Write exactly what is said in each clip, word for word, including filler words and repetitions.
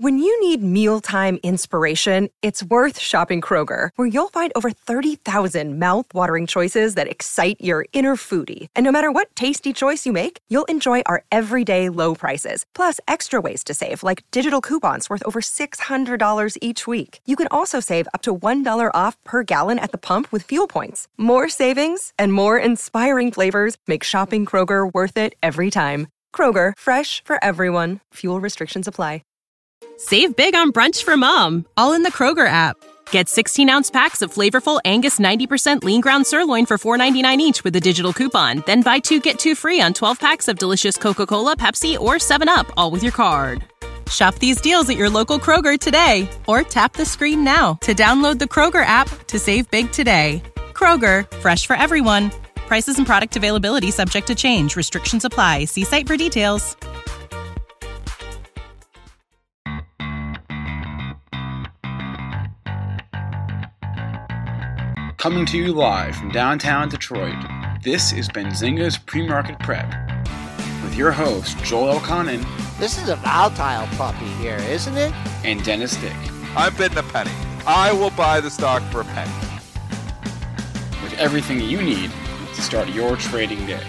When you need mealtime inspiration, it's worth shopping Kroger, where you'll find over thirty thousand mouth-watering choices that excite your inner foodie. And no matter what tasty choice you make, you'll enjoy our everyday low prices, plus extra ways to save, like digital coupons worth over six hundred dollars each week. You can also save up to one dollar off per gallon at the pump with fuel points. More savings and more inspiring flavors make shopping Kroger worth it every time. Kroger, fresh for everyone. Fuel restrictions apply. Save big on brunch for mom, all in the Kroger app. Get sixteen-ounce packs of flavorful Angus ninety percent lean ground sirloin for four ninety-nine each with a digital coupon. Then buy two, get two free on twelve packs of delicious Coca-Cola, Pepsi, or seven up, all with your card. Shop these deals at your local Kroger today, or tap the screen now to download the Kroger app to save big today. Kroger, fresh for everyone. Prices and product availability subject to change. Restrictions apply. See site for details. Coming to you live from downtown Detroit, this is Benzinga's Pre-Market Prep with your host, Joel Elconin. This is a volatile puppy here, isn't it? And Dennis Dick. I'm bidding a penny. I will buy the stock for a penny. With everything you need to start your trading day.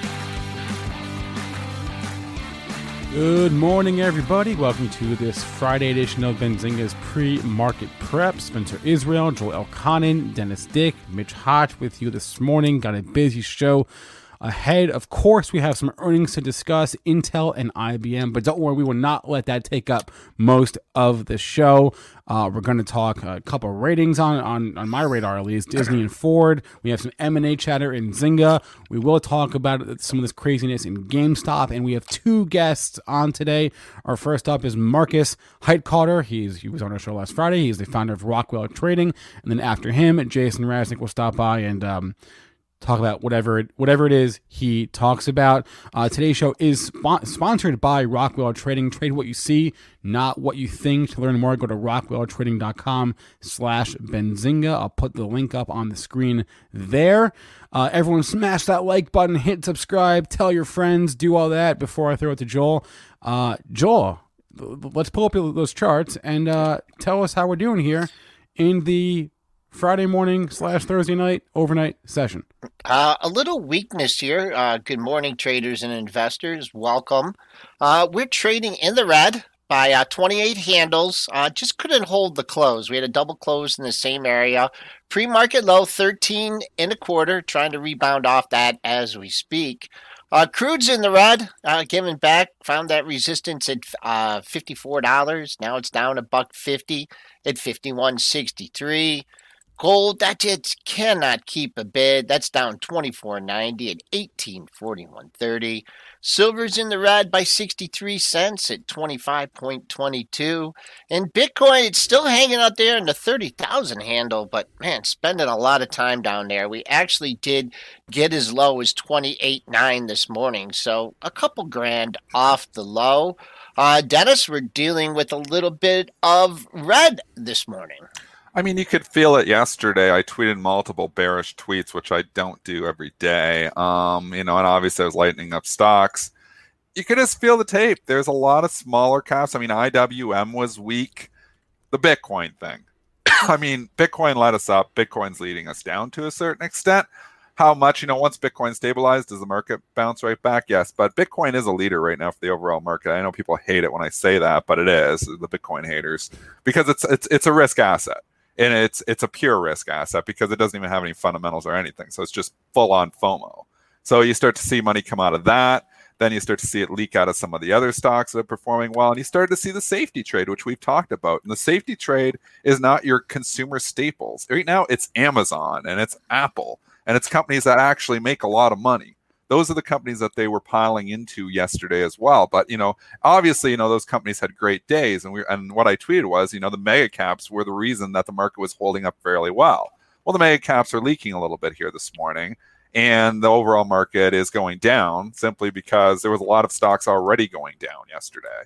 Good morning, everybody. Welcome to this Friday edition of Benzinga's Pre-Market Prep. Spencer Israel, Joel Elconin, Dennis Dick, Mitch Hotch with you this morning. Got a busy show ahead. Of course, we have some earnings to discuss, Intel and I B M, but don't worry, we will not let that take up most of the show. Uh, we're going to talk a couple of ratings on, on, on my radar, at least, Disney and Ford. We have some M and A chatter in Zynga. We will talk about some of this craziness in GameStop, and we have two guests on today. Our first up is Marcus Heitkotter. He's, he was on our show last Friday. He's the founder of Rockwell Trading. And then after him, Jason Raznick will stop by and um, talk about whatever it, whatever it is he talks about. Uh, today's show is spo- sponsored by Rockwell Trading. Trade what you see, not what you think. To learn more, go to rockwelltrading.com slash Benzinga. I'll put the link up on the screen there. Uh, everyone smash that like button, hit subscribe, tell your friends, do all that before I throw it to Joel. Uh, Joel, let's pull up those charts and uh, tell us how we're doing here in the Friday morning slash Thursday night overnight session. Uh, a little weakness here. Uh, good morning, traders and investors. Welcome. Uh, we're trading in the red by uh, twenty-eight handles. Uh, just couldn't hold the close. We had a double close in the same area. Pre-market low, thirteen and a quarter. Trying to rebound off that as we speak. Uh, crude's in the red, uh, giving back. Found that resistance at uh, fifty-four dollars. Now it's down a buck fifty at fifty-one sixty-three. Gold, that just cannot keep a bid. That's down twenty-four ninety at eighteen forty-one thirty. Silver's in the red by sixty-three cents at twenty-five twenty-two. And Bitcoin, it's still hanging out there in the thirty thousand handle, but man, spending a lot of time down there. We actually did get as low as twenty-eight nine this morning, so a couple grand off the low. Uh, Dennis, we're dealing with a little bit of red this morning. I mean, you could feel it yesterday. I tweeted multiple bearish tweets, which I don't do every day. Um, you know, and obviously I was lightening up stocks. You could just feel the tape. There's a lot of smaller caps. I mean, I W M was weak. The Bitcoin thing. I mean, Bitcoin led us up. Bitcoin's leading us down to a certain extent. How much, you know, once Bitcoin stabilized, does the market bounce right back? Yes, but Bitcoin is a leader right now for the overall market. I know people hate it when I say that, but it is, the Bitcoin haters, because it's it's it's a risk asset. And it's it's a pure risk asset because it doesn't even have any fundamentals or anything. So it's just full-on FOMO. So you start to see money come out of that. Then you start to see it leak out of some of the other stocks that are performing well. And you start to see the safety trade, which we've talked about. And the safety trade is not your consumer staples. Right now, it's Amazon and it's Apple. And it's companies that actually make a lot of money. Those are the companies that they were piling into yesterday as well. But, you know, obviously, you know, those companies had great days. And we and what I tweeted was, you know, the mega caps were the reason that the market was holding up fairly well. Well, the mega caps are leaking a little bit here this morning. And the overall market is going down simply because there was a lot of stocks already going down yesterday.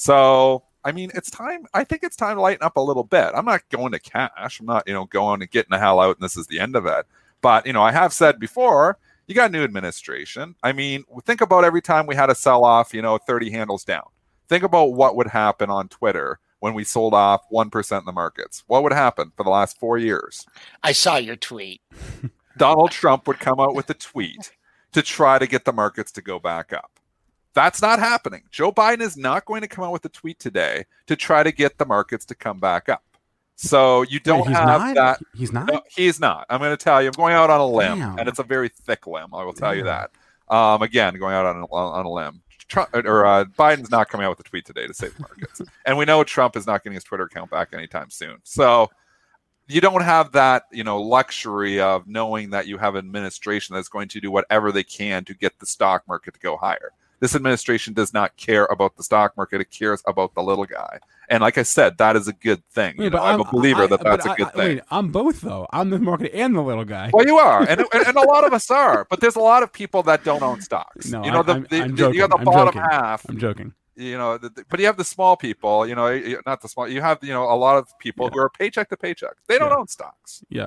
So, I mean, it's time. I think it's time to lighten up a little bit. I'm not going to cash. I'm not, you know, going and getting the hell out and this is the end of it. But, you know, I have said before, you got new administration. I mean, think about every time we had a sell-off, you know, thirty handles down. Think about what would happen on Twitter when we sold off one percent in the markets. What would happen for the last four years? I saw your tweet. Donald Trump would come out with a tweet to try to get the markets to go back up. That's not happening. Joe Biden is not going to come out with a tweet today to try to get the markets to come back up. So you don't Wait, he's have not? that. He's not? No, he's not. I'm going to tell you, I'm going out on a limb, Damn. and it's a very thick limb. I will tell Damn. you that. Um, again, going out on a, on a limb. Trump, or uh, Biden's not coming out with a tweet today to save the markets. And we know Trump is not getting his Twitter account back anytime soon. So you don't have that, you know, luxury of knowing that you have an administration that's going to do whatever they can to get the stock market to go higher. This administration does not care about the stock market. It cares about the little guy. And like I said, that is a good thing. Wait, You know, but I'm a believer I- that that's but a good I- I- thing. Wait, I'm both, though. I'm the market and the little guy. Well, you are, and, and and a lot of us are, but there's a lot of people that don't own stocks. No, you know, I- the, I'm- the, I'm the- joking. you got the I'm bottom joking. half. I'm joking. You know, the, the- but you have the small people. You know, y- not the small. You have you know a lot of people Yeah. who are paycheck to paycheck. They don't Yeah. own stocks. Yeah.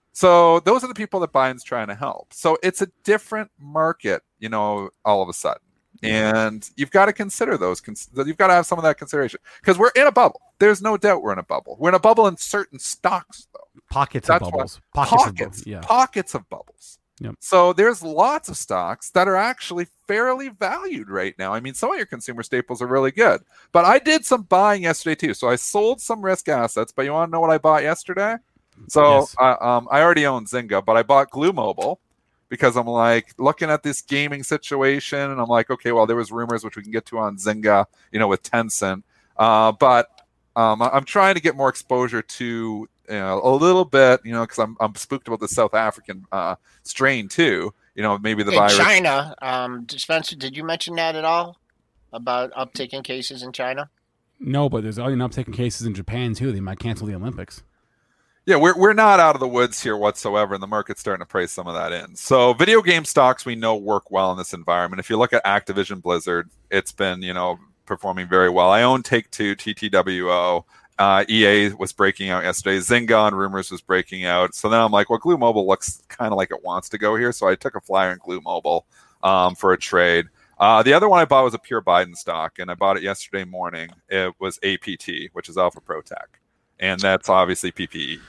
So those are the people that Biden's trying to help. So it's a different market. You know, all of a sudden. And you've got to consider those. Cons- you've got to have some of that consideration because we're in a bubble. There's no doubt we're in a bubble. We're in a bubble in certain stocks, though. Pockets That's of what- bubbles. Pockets, of Pockets, bubbles. Yeah. pockets of bubbles. Yep. So there's lots of stocks that are actually fairly valued right now. I mean, some of your consumer staples are really good, but I did some buying yesterday too. So I sold some risk assets. But you want to know what I bought yesterday? So Yes. uh, um, I already own Zynga, but I bought Glue Mobile. Because I'm like looking at this gaming situation, and I'm like, okay, well, there was rumors which we can get to on Zynga, you know, with Tencent, uh, but um, I'm trying to get more exposure to you know, a little bit, you know, because I'm I'm spooked about the South African uh, strain too. You know, maybe the In virus. China, um, Spencer, did you mention that at all about uptick in cases in China? No, but there's already an uptick in cases in Japan, too. They might cancel the Olympics. Yeah, we're we're not out of the woods here whatsoever, and the market's starting to price some of that in. So video game stocks we know work well in this environment. If you look at Activision Blizzard, it's been, you know, performing very well. I own Take-Two, T T W O. Uh, E A was breaking out yesterday. Zynga on rumors was breaking out. So then I'm like, well, Glue Mobile looks kind of like it wants to go here. So I took a flyer in Glue Mobile um, for a trade. Uh, the other one I bought was a pure Biden stock, and I bought it yesterday morning. It was A P T, which is Alpha Protec. And that's obviously P P E.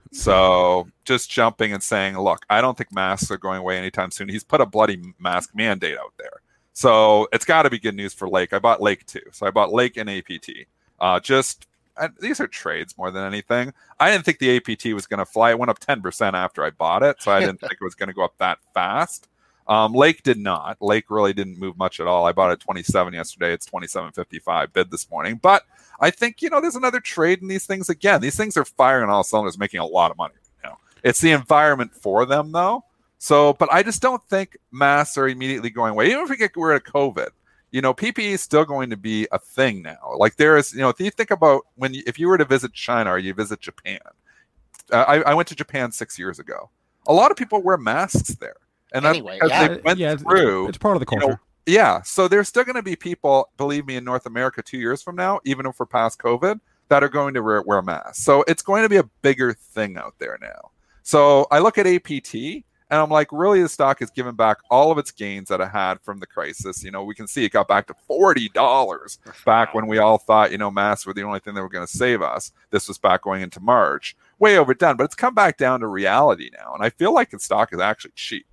So just jumping and saying, look, I don't think masks are going away anytime soon. He's put a bloody mask mandate out there. So it's got to be good news for Lake. I bought Lake too. So I bought Lake and A P T. Uh, just I, these are trades more than anything. I didn't think the A P T was going to fly. It went up ten percent after I bought it. So I didn't think it was going to go up that fast. Um, Lake did not. Lake really didn't move much at all. I bought it at twenty-seven yesterday. It's twenty-seven fifty-five bid this morning. But I think, you know, there's another trade in these things again. These things are firing on all cylinders, making a lot of money. You know, it's the environment for them, though. So, but I just don't think masks are immediately going away. Even if we get rid of COVID, you know, P P E is still going to be a thing now. Like there is, you know, if you think about when, you, if you were to visit China or you visit Japan, uh, I, I went to Japan six years ago. A lot of people wear masks there. And that's Anyway, because yeah. they went yeah, it's, through. it's part of the you culture. know, yeah. So there's still going to be people, believe me, in North America two years from now, even if we're past COVID, that are going to wear, wear masks. So it's going to be a bigger thing out there now. So I look at A P T and I'm like, really, the stock has given back all of its gains that it had from the crisis. You know, we can see it got back to forty dollars back when we all thought, you know, masks were the only thing that were going to save us. This was back going into March. Way overdone, but it's come back down to reality now. And I feel like the stock is actually cheap.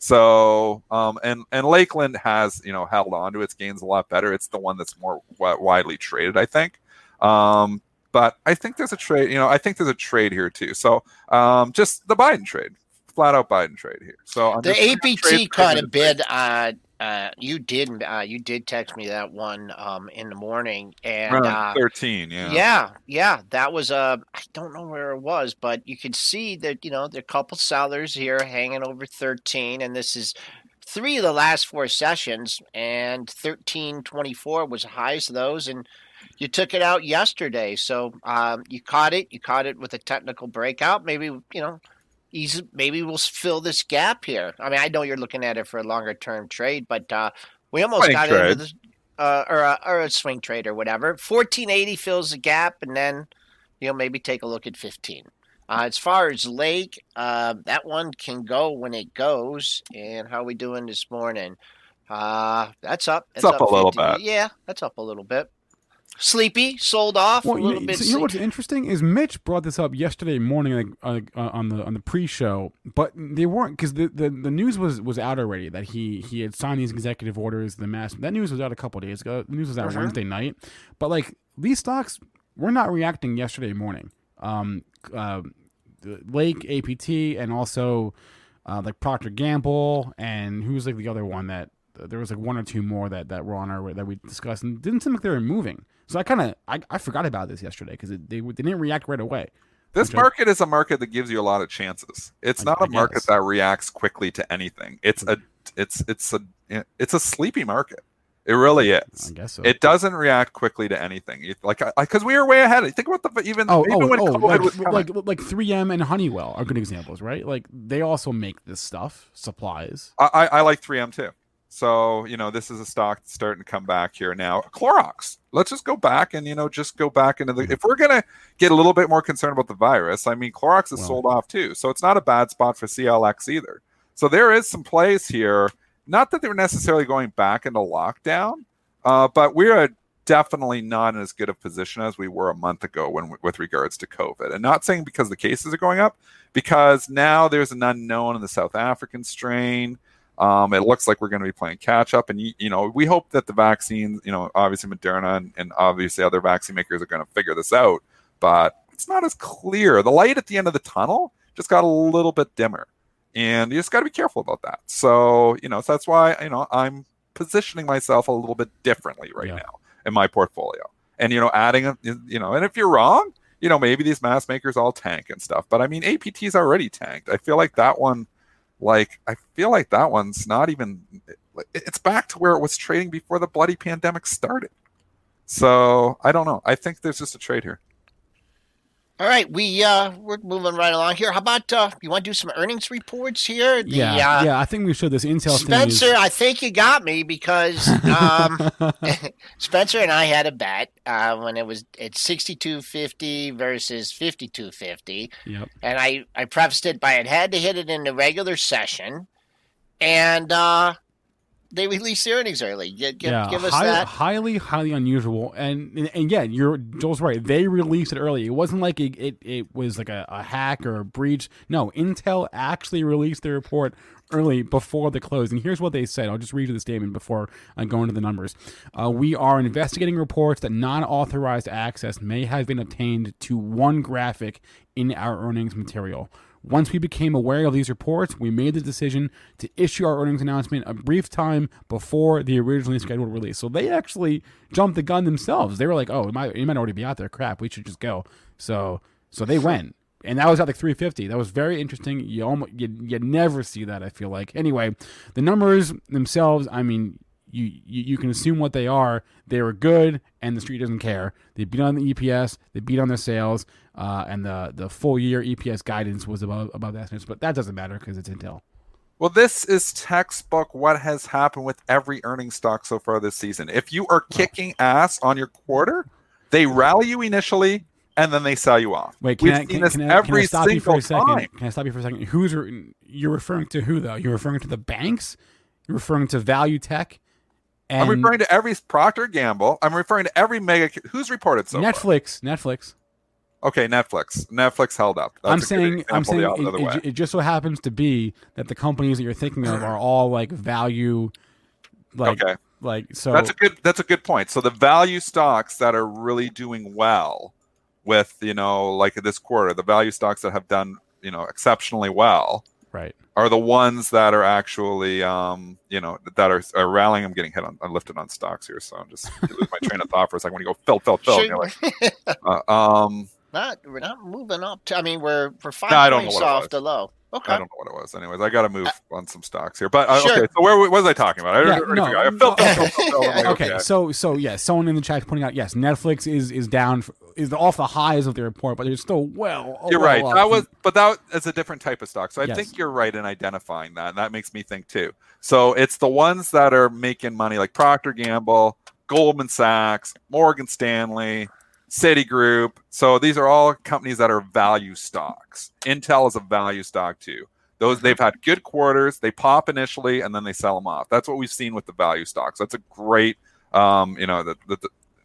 So, um, and, and Lakeland has, you know, held on to its gains a lot better. It's the one that's more w- widely traded, I think. Um, but I think there's a trade, you know, I think there's a trade here too. So, um, just the Biden trade, flat out Biden trade here. So I'm The just- A P T trade- caught trade- a bid. Uh, uh, you did. Uh, you did text me that one um, in the morning, and around uh, thirteen, yeah. yeah, yeah, that was uh, I don't know where it was, but you could see that you know there are a couple sellers here hanging over thirteen, and this is three of the last four sessions, and thirteen twenty-four was the highest of those, and you took it out yesterday, so um, you caught it. You caught it with a technical breakout. Maybe you know. Easy, maybe we'll fill this gap here. I mean, I know you're looking at it for a longer term trade, but uh, we almost Swing got trade. into this, uh, or, a, or a swing trade or whatever. fourteen eighty fills the gap, and then you know maybe take a look at fifteen. Uh, as far as Lake, uh, that one can go when it goes. And how are we doing this morning? Uh, that's up. It's up a little fifty. bit. Yeah, that's up a little bit. sleepy, sold off Well, a you little know, bit. so you know what's interesting is Mitch brought this up yesterday morning, like uh, on the on the pre-show, but they weren't because the, the, the news was, was out already that he he had signed these executive orders. The mass that news was out a couple of days ago. The news was out uh-huh. Wednesday night, but like these stocks were not reacting yesterday morning. Um, uh, Lake, A P T, and also uh, like Procter Gamble, and who was like the other one that. There was like one or two more that, that were on our that we discussed, and it didn't seem like they were moving. So I kind of I, I forgot about this yesterday because they they didn't react right away. This market I, is a market that gives you a lot of chances. It's I, not a I market guess. that reacts quickly to anything. It's a it's it's a it's a sleepy market. It really is. I guess so. It doesn't react quickly to anything. Like because we were way ahead. Think about the even oh, even oh, when oh, COVID like, was coming. like like three M and Honeywell are good examples, right? Like they also make this stuff supplies. I I, I like three M too. So, you know, this is a stock that's starting to come back here now. Clorox. Let's just go back and, you know, just go back into the... If we're going to get a little bit more concerned about the virus, I mean, Clorox is well, sold off too. So it's not a bad spot for C L X either. So there is some plays here. Not that they were necessarily going back into lockdown, uh, but we're definitely not in as good a position as we were a month ago when with regards to COVID. And not saying because the cases are going up, because now there's an unknown in the South African strain. Um, it looks like we're going to be playing catch up, and you, you know we hope that the vaccine, you know, obviously Moderna and, and obviously other vaccine makers are going to figure this out. But it's not as clear. The light at the end of the tunnel just got a little bit dimmer, and you just got to be careful about that. So you know, so that's why you know I'm positioning myself a little bit differently right yeah. now in my portfolio, and you know, adding a, you know, and if you're wrong, you know, maybe these mask makers all tank and stuff. But I mean, A P T's already tanked. I feel like that one. Like, I feel like that one's not even, it's back to where it was trading before the bloody pandemic started. So, I don't know. I think there's just a trade here. All right, we, uh, we're moving right along here. How about, uh, you want to do some earnings reports here? The, yeah, uh, yeah, I think we should. This Intel Spencer, thing is... I think you got me because um, Spencer and I had a bet uh, when it was at sixty-two fifty versus fifty-two fifty. Yep. And I, I prefaced it by it had to hit it in the regular session. And uh, they released the earnings early. Give, yeah, give us high, that. Highly, highly unusual. And, and and yeah, you're Joel's right. They released it early. It wasn't like it it, it was like a, a hack or a breach. No, Intel actually released the report early before the close. And here's what they said. I'll just read you the statement before I go into the numbers. Uh, we are investigating reports that non-authorized access may have been obtained to one graphic in our earnings material. Once we became aware of these reports, we made the decision to issue our earnings announcement a brief time before the originally scheduled release. So they actually jumped the gun themselves. They were like, "Oh, it might, it might already be out there. Crap, we should just go." So, so they went, and that was at like three fifty. That was very interesting. You almost, you, you never see that. I feel like. Anyway, the numbers themselves. I mean, you, you you can assume what they are. They were good, and the street doesn't care. They beat on the E P S. They beat on their sales. Uh, and the, the full year E P S guidance was above above estimates, but that doesn't matter because it's Intel. Well, this is textbook what has happened with every earnings stock so far this season. If you are kicking ass on your quarter, they rally you initially and then they sell you off. Wait, can We've I, seen can, this can, I, every can I stop you for a second? time. Can I stop you for a second? Who's you're referring to who though? You're referring to the banks? You're referring to Value Tech? And I'm referring to every Procter Gamble. I'm referring to every mega. Who's reported so Netflix, far? Netflix. Okay, Netflix. Netflix held up. That's I'm saying, I'm saying, it, it, it just so happens to be that the companies that you're thinking of are all like value, like, okay. like so. That's a good. That's a good point. So the value stocks that are really doing well, with you know, like this quarter, the value stocks that have done you know exceptionally well, right, are the ones that are actually, um, you know, that are, are rallying. I'm getting hit on, I'm lifted on stocks here, so I'm just you lose my train of thought for a second when you go fill, fill, fill. Sure. And you're like, uh, um. Not, we're not moving up. To, I mean, we're we're five no, I don't points know what off the low. Okay. I don't know what it was. Anyways, I got to move uh, on some stocks here. But uh, sure. okay, so where what was I talking about? I yeah, already no, forgot. I filled, filled, filled, filled, filled. okay, okay, so so yeah, someone in the chat is pointing out yes, Netflix is is down for, is off the highs of the report, but they're still well. You're well right. That was, but that is a different type of stock. So I yes. think you're right in identifying that, and that makes me think too. So it's the ones that are making money, like Procter Gamble, Goldman Sachs, Morgan Stanley, Citigroup. So these are all companies that are value stocks. Intel is a value stock too. Those they've had good quarters. They pop initially and then they sell them off. That's what we've seen with the value stocks. That's a great, um, you know, the, the,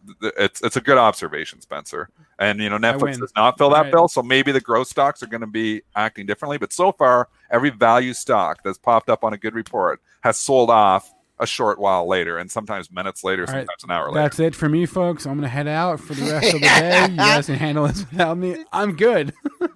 it's it's a good observation, Spencer. And you know, Netflix does not fill All that right. bill, so maybe the growth stocks are going to be acting differently. But so far, every value stock that's popped up on a good report has sold off a short while later, and sometimes minutes later, All sometimes right. an hour later. That's it for me, folks. I'm gonna head out for the rest of the day. You guys can handle this without me. I'm good.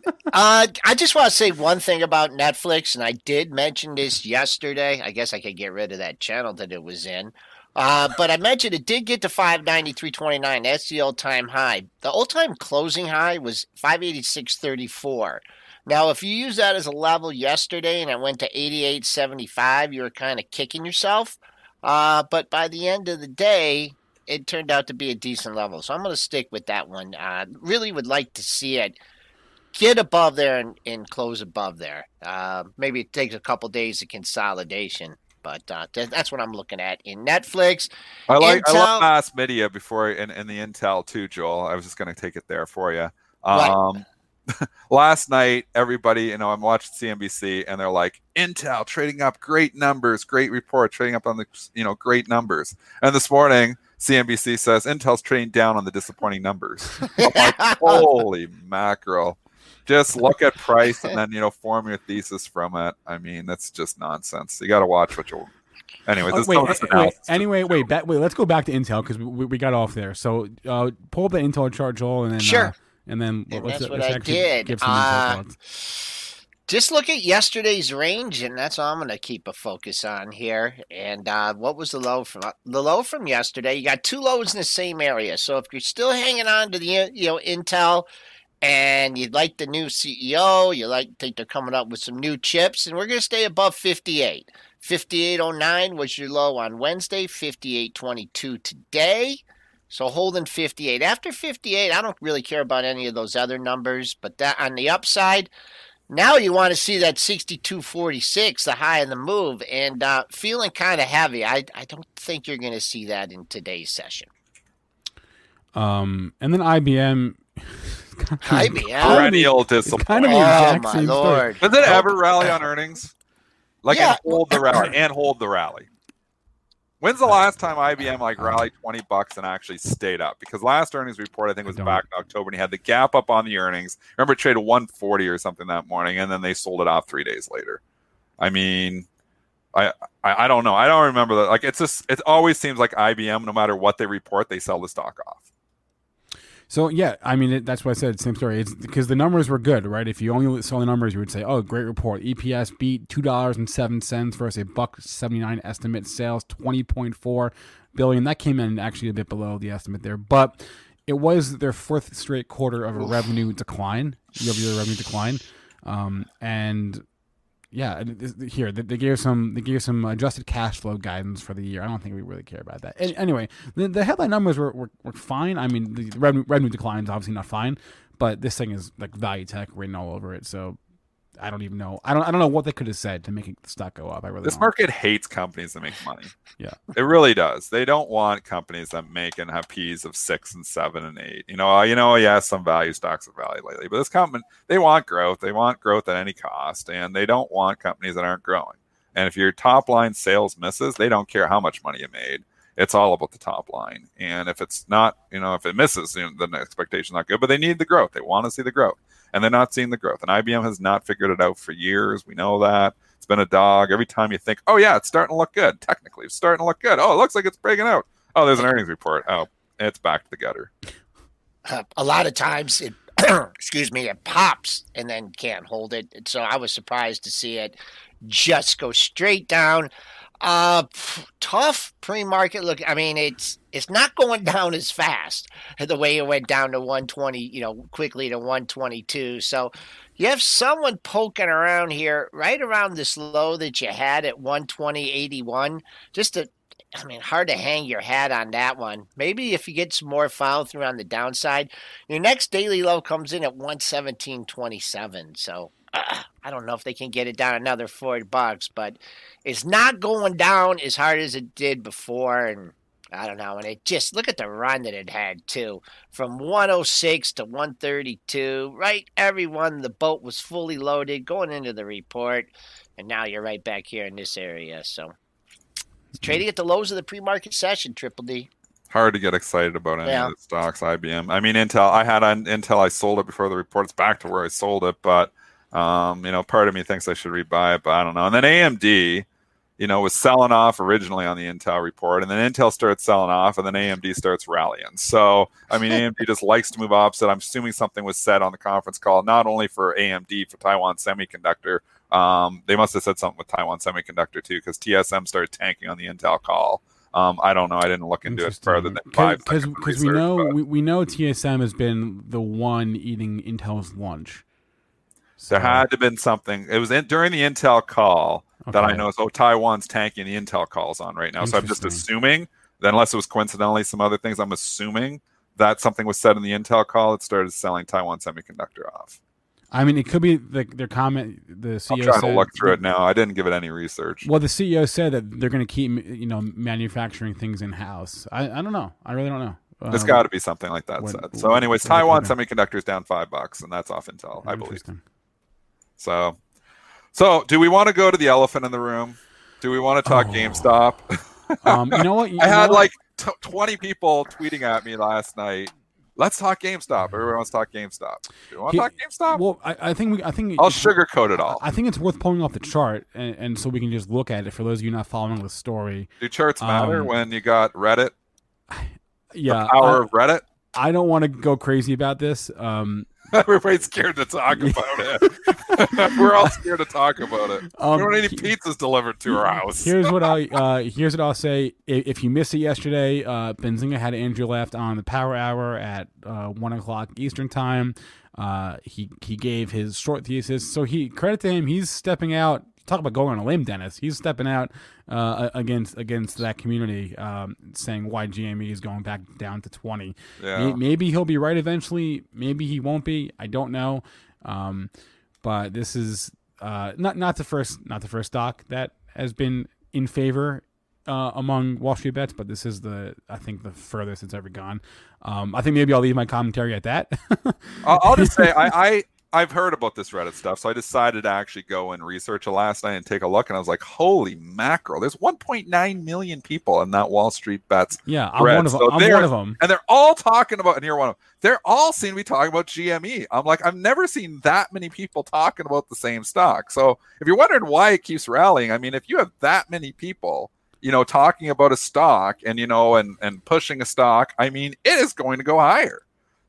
Uh, I just want to say one thing about Netflix, and I did mention this yesterday. I guess I could get rid of that channel that it was in. Uh, but I mentioned it did get to five ninety-three twenty-nine. That's the all-time high. The all-time closing high was five eighty-six thirty-four. Now, if you use that as a level yesterday and it went to eighty-eight seventy-five, you were kind of kicking yourself. Uh, but by the end of the day, it turned out to be a decent level. So I'm going to stick with that one. Uh, really would like to see it get above there and, and close above there. Uh, maybe it takes a couple days of consolidation. But uh, th- that's what I'm looking at in Netflix. I like Intel, I love mass media before and, and the Intel too, Joel. I was just going to take it there for you. Um, last night, everybody, you know, I'm watching C N B C and they're like, Intel trading up, great numbers, great report, trading up on the, you know, great numbers. And this morning, C N B C says Intel's trading down on the disappointing numbers. I'm like, holy mackerel. Just look at price and then, you know, form your thesis from it. I mean, that's just nonsense. You got to watch what you'll. Anyway, this Oh, wait, is wait, anyway, wait, back, wait. Let's go back to Intel because we, we got off there. So uh, pull up the Intel chart, Joel, and then Sure. uh, and then And let's, that's what let's I actually did. give some Uh, Intel thoughts. Just look at yesterday's range, and that's all I'm going to keep a focus on here. And uh, what was the low from the low from yesterday? You got two lows in the same area. So if you're still hanging on to the you know Intel, and you like the new C E O, you like think they're coming up with some new chips, and we're going to stay above fifty-eight. fifty-eight oh nine was your low on Wednesday, fifty-eight twenty-two today. So holding fifty-eight. After fifty-eight, I don't really care about any of those other numbers, but that on the upside, now you want to see that sixty-two forty-six, the high in the move, and uh, feeling kind of heavy. I, I don't think you're going to see that in today's session. Um, and then I B M. I B M. Perennial Kind of disappointment. the Oh, exact my same Lord. story. Does it ever rally on earnings? Like Yeah. and hold the rally and hold the rally. When's the last time I B M like rallied twenty bucks and actually stayed up? Because last earnings report I think was Don't. back in October and he had the gap up on the earnings. Remember it traded one forty or something that morning and then they sold it off three days later. I mean, I I, I don't know. I don't remember that. Like it's just it always seems like I B M, no matter what they report, they sell the stock off. So yeah, I mean it, that's what I said. Same story. It's because the numbers were good, right? If you only saw the numbers, you would say, "Oh, great report. E P S beat two dollars and seven cents versus a buck seventy nine estimate. Sales twenty point four billion. That came in actually a bit below the estimate there, but it was their fourth straight quarter of a revenue decline, year-over-year revenue decline, um, and yeah, here they gave some they gave some adjusted cash flow guidance for the year. I don't think we really care about that. Anyway, the, the headline numbers were, were, were fine. I mean, the revenue, revenue decline is obviously not fine, but this thing is like value tech written all over it. So I don't even know. I don't I don't know what they could have said to make it, the stock go up. I really This don't. market hates companies that make money. Yeah, it really does. They don't want companies that make and have P's of six and seven and eight. You know, you know, yeah, some value stocks have rallied lately, but this company, they want growth. They want growth at any cost, and they don't want companies that aren't growing. And if your top line sales misses, they don't care how much money you made. It's all about the top line. And if it's not, you know, if it misses, you know, then the expectation's not good. But they need the growth. They want to see the growth, and they're not seeing the growth. And I B M has not figured it out for years. We know that. It's been a dog. Every time you think, oh, yeah, it's starting to look good. Technically, it's starting to look good. Oh, it looks like it's breaking out. Oh, there's an earnings report. Oh, it's back to the gutter. Uh, a lot of times it, excuse me, it pops and then can't hold it. And so I was surprised to see it just go straight down. Uh, tough pre-market look. I mean, it's it's not going down as fast the way it went down to one twenty, you know, quickly to one twenty-two. So you have someone poking around here right around this low that you had at one twenty eighty-one. Just to, I mean, hard to hang your hat on that one. Maybe if you get some more follow through on the downside, your next daily low comes in at one seventeen twenty-seven. So uh, I don't know if they can get it down another forty bucks, but it's not going down as hard as it did before. And I don't know. And it just, look at the run that it had too, from one oh six to one thirty-two, right? Everyone, the boat was fully loaded going into the report. And now you're right back here in this area. So trading at the lows of the pre-market session, Triple D. Hard to get excited about any Yeah. of the stocks. I B M. I mean, Intel. I had on Intel. I sold it before the report. It's back to where I sold it, but um, you know, part of me thinks I should rebuy it, but I don't know. And then A M D, you know, was selling off originally on the Intel report, and then Intel started selling off, and then A M D starts rallying. So, I mean, A M D just likes to move opposite. I'm assuming something was said on the conference call, not only for A M D, for Taiwan Semiconductor. Um, they must have said something with Taiwan Semiconductor too, because T S M started tanking on the Intel call. Um, I don't know. I didn't look into it further than five Because seconds of because we research, know but we, we know T S M has been the one eating Intel's lunch. So, there had to have been something. It was in, during the Intel call that I Okay. know. So Taiwan's tanking the Intel calls on right now. So I'm just Interesting. assuming that unless it was coincidentally some other things, I'm assuming that something was said in the Intel call. It started selling Taiwan Semiconductor off. I mean, it could be the, their comment. The C E O I'm trying said, to look through it now. I didn't give it any research. Well, the C E O said that they're going to keep you know manufacturing things in house. I, I don't know. I really don't know. There's Um, got to be something like that what- said. So, what- anyways, what- Taiwan okay. Semiconductor is down five bucks, and that's off Intel, I believe. Interesting. So, so do we want to go to the elephant in the room? Do we want to talk Oh. GameStop? Um, you know what? You I know had what? like t- twenty people tweeting at me last night. Let's talk GameStop. Everyone wants to talk GameStop. Do you want to He- talk GameStop? Well, I, I think we, I think I'll it's- sugarcoat it all. I think it's worth pulling off the chart, and, and so we can just look at it for those of you not following the story. Do charts matter um, when you got Reddit? Yeah, The power I, of Reddit? I don't want to go crazy about this. Um, Everybody's scared to talk about it. We're all scared to talk about it. Um, we don't need any he- pizzas delivered to our house. Here's what I uh, here's what I'll say. If, if you missed it yesterday, uh, Benzinga had Andrew Left on the Power Hour at uh, one o'clock Eastern time. Uh, he he gave his short thesis. So he credit to him. He's stepping out. Talk about going on a limb, Dennis. He's stepping out uh, against against that community, um, saying why G M E is going back down to twenty. Yeah. May- Maybe he'll be right eventually. Maybe he won't be. I don't know. Um, but this is uh, not not the first not the first stock that has been in favor uh, among Wall Street bets, but this is the I think the furthest it's ever gone. Um, I think maybe I'll leave my commentary at that. I'll, I'll just say I, I I've heard about this Reddit stuff, so I decided to actually go and research it last night and take a look, and I was like, "Holy mackerel! There's one point nine million people in that Wall Street bets." Yeah, I'm thread. one of them. So I'm they're- one of them. and they're all talking about. And you're one of them. They're all seem to be talking about G M E. I'm like, I've never seen that many people talking about the same stock. So if you're wondering why it keeps rallying, I mean, if you have that many people, you know, talking about a stock and you know, and and pushing a stock, I mean, it is going to go higher.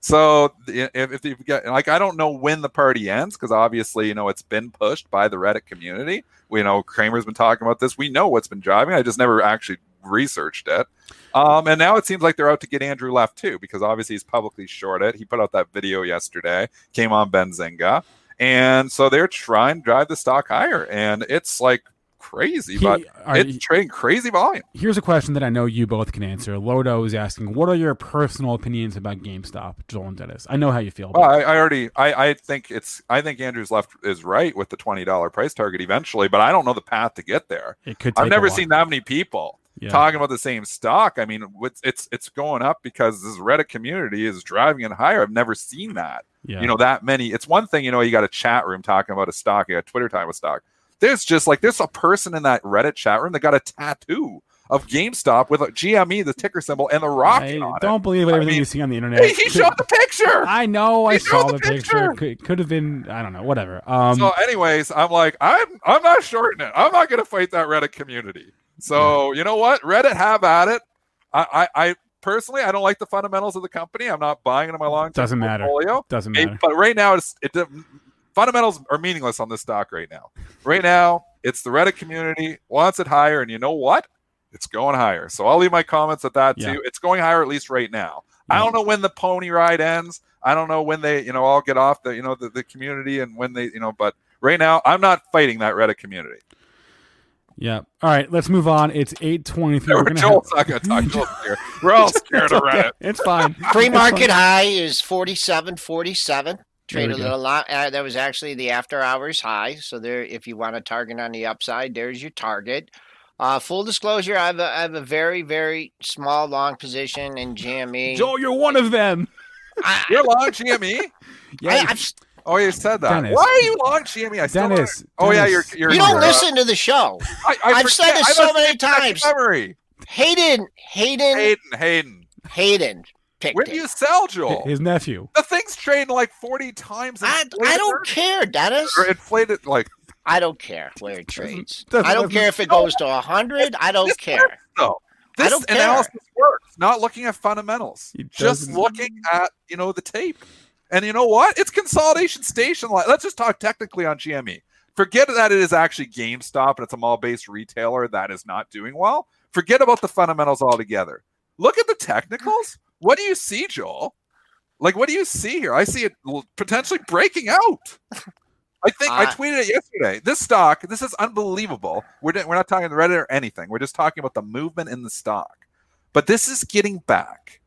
So if, if you get like, I don't know when the party ends because obviously, you know, it's been pushed by the Reddit community. We know Kramer's been talking about this. We know what's been driving. I just never actually researched it. Um, and now it seems like they're out to get Andrew Left too, because obviously he's publicly shorted. He put out that video yesterday, came on Benzinga. And so they're trying to drive the stock higher. And it's like crazy, He- but all right, it's trading crazy volume. Here's a question that I know you both can answer. Lodo is asking, what are your personal opinions about GameStop, Joel and Dennis? I know how you feel. Well, But I, I already, I, I think it's, I think Andrew's Left is right with the twenty dollars price target eventually, but I don't know the path to get there. it could take I've never a while. seen that many people Yeah. talking about the same stock. I mean, it's, it's, it's going up because this Reddit community is driving it higher. I've never seen that, Yeah. you know, that many. It's one thing, you know, you got a chat room talking about a stock, you got Twitter time with stock. There's just like, there's a person in that Reddit chat room that got a tattoo of GameStop with a G M E, the ticker symbol, and the rocket I on don't it. believe everything mean, you see on the internet. He, he showed the picture. I know. I He saw showed the the picture. picture. Could, could have been. I don't know. Whatever. Um, so, anyways, I'm like, I'm I'm not shorting it. I'm not going to fight that Reddit community. So, you know what? Reddit, have at it. I, I, I personally, I don't like the fundamentals of the company. I'm not buying it in my long term Doesn't matter. portfolio. doesn't Maybe- matter. but right now, it's it. Fundamentals are meaningless on this stock right now. Right now, it's the Reddit community wants it higher, and you know what? It's going higher. So I'll leave my comments at that Yeah. too. It's going higher at least right now. I Yeah. don't know when the pony ride ends. I don't know when they, you know, all get off the, you know, the, the community and when they, you know, but right now I'm not fighting that Reddit community. Yeah. All right. Let's move on. It's eight twenty-three. We're gonna Joel's have... not going to talk. Joel's scared. We're all scared of Reddit. It's fine. Pre-market high is forty-seven forty-seven. Traded we a go. lot. Uh, that was actually the after-hours high. So there, if you want a target on the upside, there's your target. Uh, full disclosure, I have, a, I have a very, very small long position in G M E. Joel, you're one of them. I, You're long G M E? Yeah. I, I've, Oh, you said that. Dennis. Why are you long G M E? I still don't- Dennis, Oh, yeah, you're. Dennis. you're you don't you're, listen to the show. I, I I've forget. said this I so have a many fantastic times. Memory. Hayden, Hayden, Hayden, Hayden. Hayden picked When it. do you sell, Joel? His nephew. The thing's trading like forty times. I, I don't care, Dennis. Or inflated, like. I don't care where it trades. doesn't- I don't care if it goes to one hundred. I don't This care. works, though. This I don't care. analysis works. Not looking at fundamentals, He just doesn't- looking at you know the tape. And you know what? It's consolidation station. Let's just talk technically on G M E. Forget that it is actually GameStop and it's a mall-based retailer that is not doing well. Forget about the fundamentals altogether. Look at the technicals. What do you see, Joel? Like, what do you see here? I see it l- potentially breaking out. I think I Uh, tweeted it yesterday. This stock, this is unbelievable. We're, we're not talking Reddit or anything. We're just talking about the movement in the stock. But this is getting back.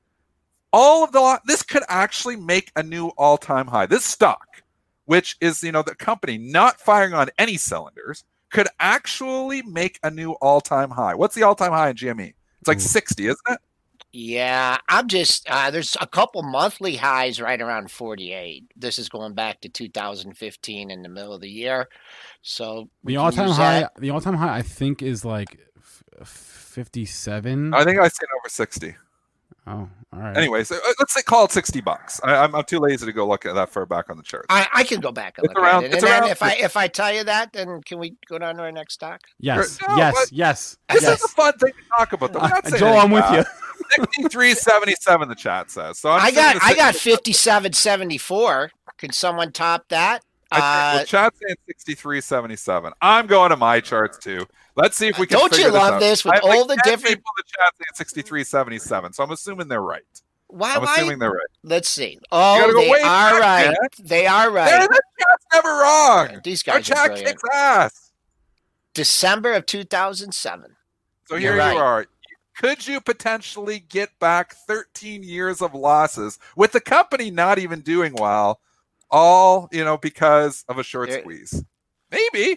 All of the this could actually make a new all-time high. This stock, which is you know the company not firing on any cylinders, could actually make a new all-time high. What's the all-time high in G M E? It's like Ooh. sixty, isn't it? Yeah, I'm just uh, there's a couple monthly highs right around forty-eight. This is going back to two thousand fifteen in the middle of the year. So we The can all-time use high. that. The all-time high, I think, is like f- fifty-seven. I think I seen over sixty. Oh, all right. Anyway, so uh, let's say call it sixty bucks. I, I'm, I'm too lazy to go look at that far back on the chart. I, I can go back and It's look around- at it. it's And then around if I if I tell you that, then can we go down to our next stock? Yes, No, yes, but- yes, This yes. is a fun thing to talk about. Though. We're not Uh, saying Joel, I'm anything with bad. you. sixty-three seventy-seven, the chat says. So I'm I assuming got the I got sixty- fifty-seven seventy-four. Can someone top that? I think, Uh, well, chat's saying sixty-three seventy-seven. I'm going to my charts too. Let's see if we can. Don't you figure love out. this with I have like all the ten different- people in the chat saying sixty-three seventy-seven. So I'm assuming they're right. why? I'm why? assuming they're right. Let's see. You Oh, gotta go they way are back, right. man. They are There, right. the chat's never wrong. These Our guys are chat brilliant. kicks ass. December of two thousand seven. So You're here right. you are. Could you potentially get back thirteen years of losses with the company not even doing well, all you know because of a short There- squeeze? Maybe,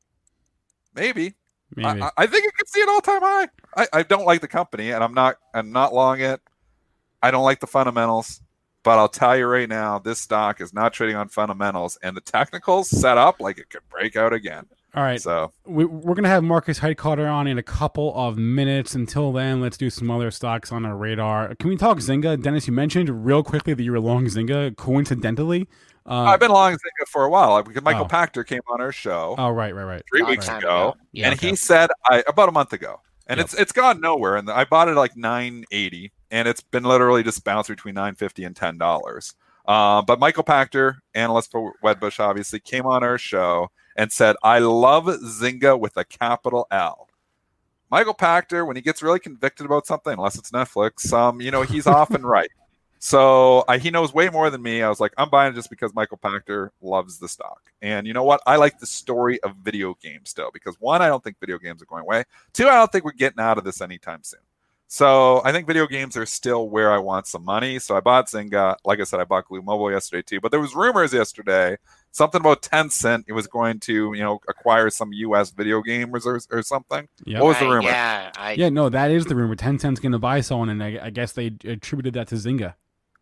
maybe. Maybe. I, I think it could see an all-time high. I, I don't like the company, and I'm not. I'm not long it. I don't like the fundamentals, but I'll tell you right now, this stock is not trading on fundamentals, and the technicals set up like it could break out again. all right. So We, we're going to have Marcus Heidcotter on in a couple of minutes. Until then, let's do some other stocks on our radar. Can we talk Zynga? Dennis, you mentioned real quickly that you were long Zynga, coincidentally. Uh, I've been long Zynga for a while because Michael Oh. Pachter came on our show. oh, right, right, right. three Long weeks time ago, ago. Yeah, and okay. he said I about a month ago, and Yep. it's it's gone nowhere. And I bought it at like nine eighty, and it's been literally just bounced between nine fifty and ten dollars. Uh, but Michael Pachter, analyst for Wedbush, obviously came on our show and said, "I love Zynga with a capital L." Michael Pachter, when he gets really convicted about something, unless it's Netflix, um, you know, he's often right. So I, he knows way more than me. I was like, I'm buying it just because Michael Pachter loves the stock. And you know what? I like the story of video games still because one, I don't think video games are going away. Two, I don't think we're getting out of this anytime soon. So I think video games are still where I want some money. So I bought Zynga. Like I said, I bought Glue Mobile yesterday too. But there was rumors yesterday, something about Tencent. It was going to, you know, acquire some U S video game reserves or something. Yep. What was the Right, rumor? Yeah, I, Yeah, no, that is the rumor. Tencent's going to buy someone, and I, I guess they attributed that to Zynga.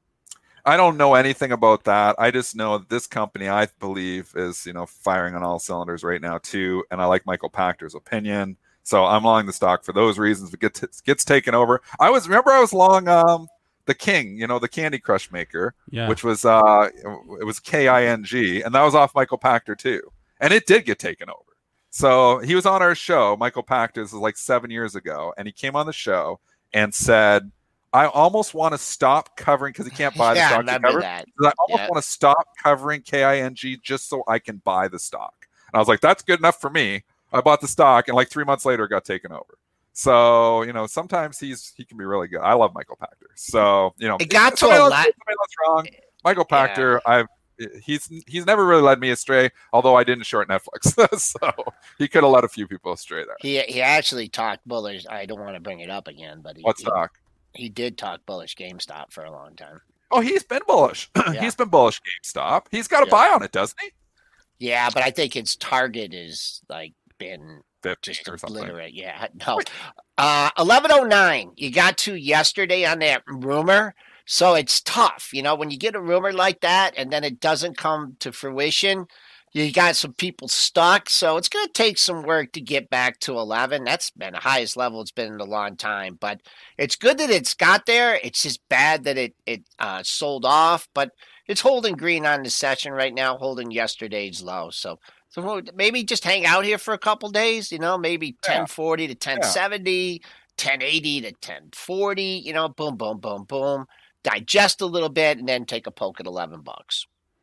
I don't know anything about that. I just know that this company, I believe, is you know firing on all cylinders right now too. And I like Michael Pachter's opinion, so I'm long the stock for those reasons. If it gets gets taken over, I was remember I was long um, the King, you know, the Candy Crush maker, Yeah. which was uh, it was K I N G, and that was off Michael Pachter too, and it did get taken over. So he was on our show, Michael Pachter, this was like seven years ago, and he came on the show and said, I almost want to stop covering because he can't buy the yeah, I stock to remember cover. that. I almost Yeah. want to stop covering K I N G just so I can buy the stock. And I was like, that's good enough for me. I bought the stock, and like three months later, it got taken over. So you know, sometimes he's he can be really good. I love Michael Pachter. So you know, It got to somebody a else- lot- somebody else wrong. Michael Yeah. Pachter, I've he's he's never really led me astray. Although I didn't short Netflix, so he could have led a few people astray there. He he actually talked bullish. I don't want to bring it up again, but he, What he, stock? he did talk bullish GameStop for a long time. Oh, he's been bullish. Yeah. He's been bullish GameStop. He's got a Yeah. buy on it, doesn't he? Yeah, but I think its target is like been fifty just or something. obliterate. Yeah, no. Uh, eleven oh nine. You got to yesterday on that rumor. So it's tough, you know, when you get a rumor like that and then it doesn't come to fruition. You got some people stuck, so it's going to take some work to get back to eleven. That's been the highest level it's been in a long time, but it's good that it's got there. It's just bad that it it uh, sold off, but it's holding green on the session right now, holding yesterday's low. So, so maybe just hang out here for a couple days. You know, maybe ten forty to ten seventy, ten eighty to ten forty. You know, boom, boom, boom, boom. Digest a little bit, and then take a poke at eleven bucks.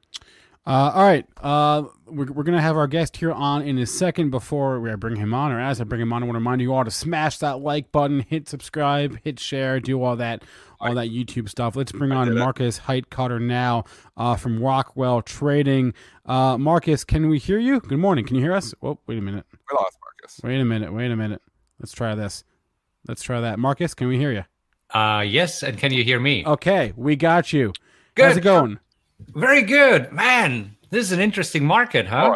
Uh, all right, uh, we're, we're going to have our guest here on in a second. Before we bring him on, or as I bring him on, I want to remind you all to smash that like button, hit subscribe, hit share, do all that all that YouTube stuff. Let's bring on Marcus Heitkotter now uh, from Rockwell Trading. Uh, Marcus, can we hear you? Good morning. Can you hear us? Oh, wait a minute. We lost Marcus. Wait a minute. Wait a minute. Let's try this. Let's try that. Marcus, can we hear you? Uh, yes, and can you hear me? Okay, we got you. Good. How's it going? Very good, man. This is an interesting market, huh?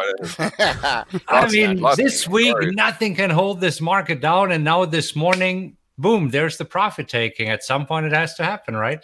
Oh, I mean, this week, nothing can hold this market down. And now this morning, boom, there's the profit taking. At some point, it has to happen, right?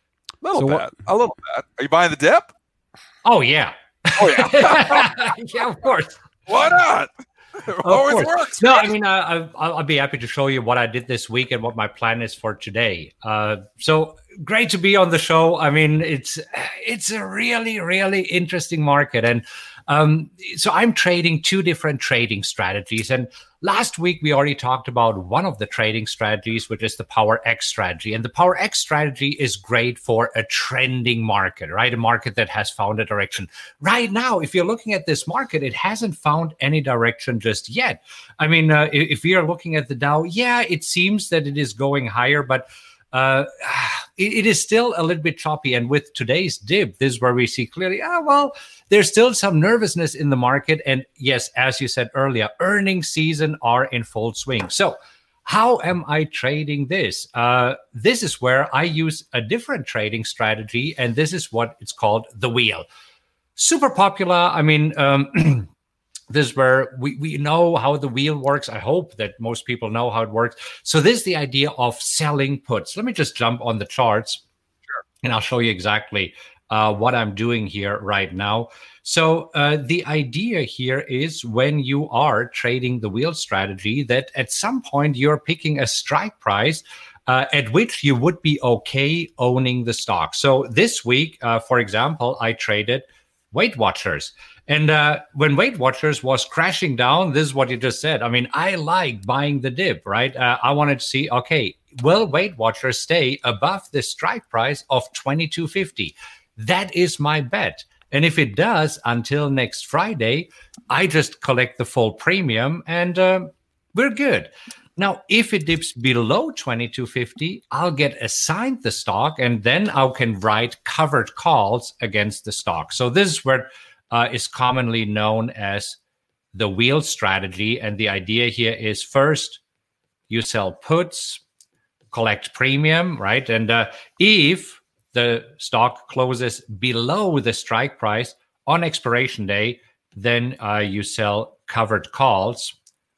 A little So bit. what- A little bit. Are you buying the dip? Oh, yeah. Oh, yeah. Yeah, of course. Why not? Of Always course. works. No, right? I mean, uh, I'll, I'll be happy to show you what I did this week and what my plan is for today. Uh, so great to be on the show. I mean, it's it's a really, really interesting market. And um, so I'm trading two different trading strategies. And last week, we already talked about one of the trading strategies, which is the Power X strategy. And the Power X strategy is great for a trending market, right? A market that has found a direction. Right now, if you're looking at this market, it hasn't found any direction just yet. I mean, uh, if we are looking at the Dow, yeah, it seems that it is going higher, but uh, it, it is still a little bit choppy. And with today's dip, this is where we see clearly, ah, well, there's still some nervousness in the market. And yes, as you said earlier, earnings season are in full swing. So how am I trading this? Uh, this is where I use a different trading strategy, and this is what it's called the wheel. Super popular. I mean, um, this is where we, we know how the wheel works. I hope that most people know how it works. So this is the idea of selling puts. Let me just jump on the charts, sure, and I'll show you exactly uh, what I'm doing here right now. So uh, the idea here is when you are trading the wheel strategy that at some point you're picking a strike price uh, at which you would be okay owning the stock. So this week, uh, for example, I traded Weight Watchers. And uh, when Weight Watchers was crashing down, this is what you just said. I mean, I like buying the dip, right? Uh, I wanted to see, okay, will Weight Watchers stay above the strike price of twenty-two fifty? That is my bet. And if it does until next Friday, I just collect the full premium and uh, we're good. Now, if it dips below twenty-two fifty, I'll get assigned the stock and then I can write covered calls against the stock. So this is where uh, is commonly known as the wheel strategy. And the idea here is first, you sell puts, collect premium, right? And uh, if the stock closes below the strike price on expiration day, then uh, you sell covered calls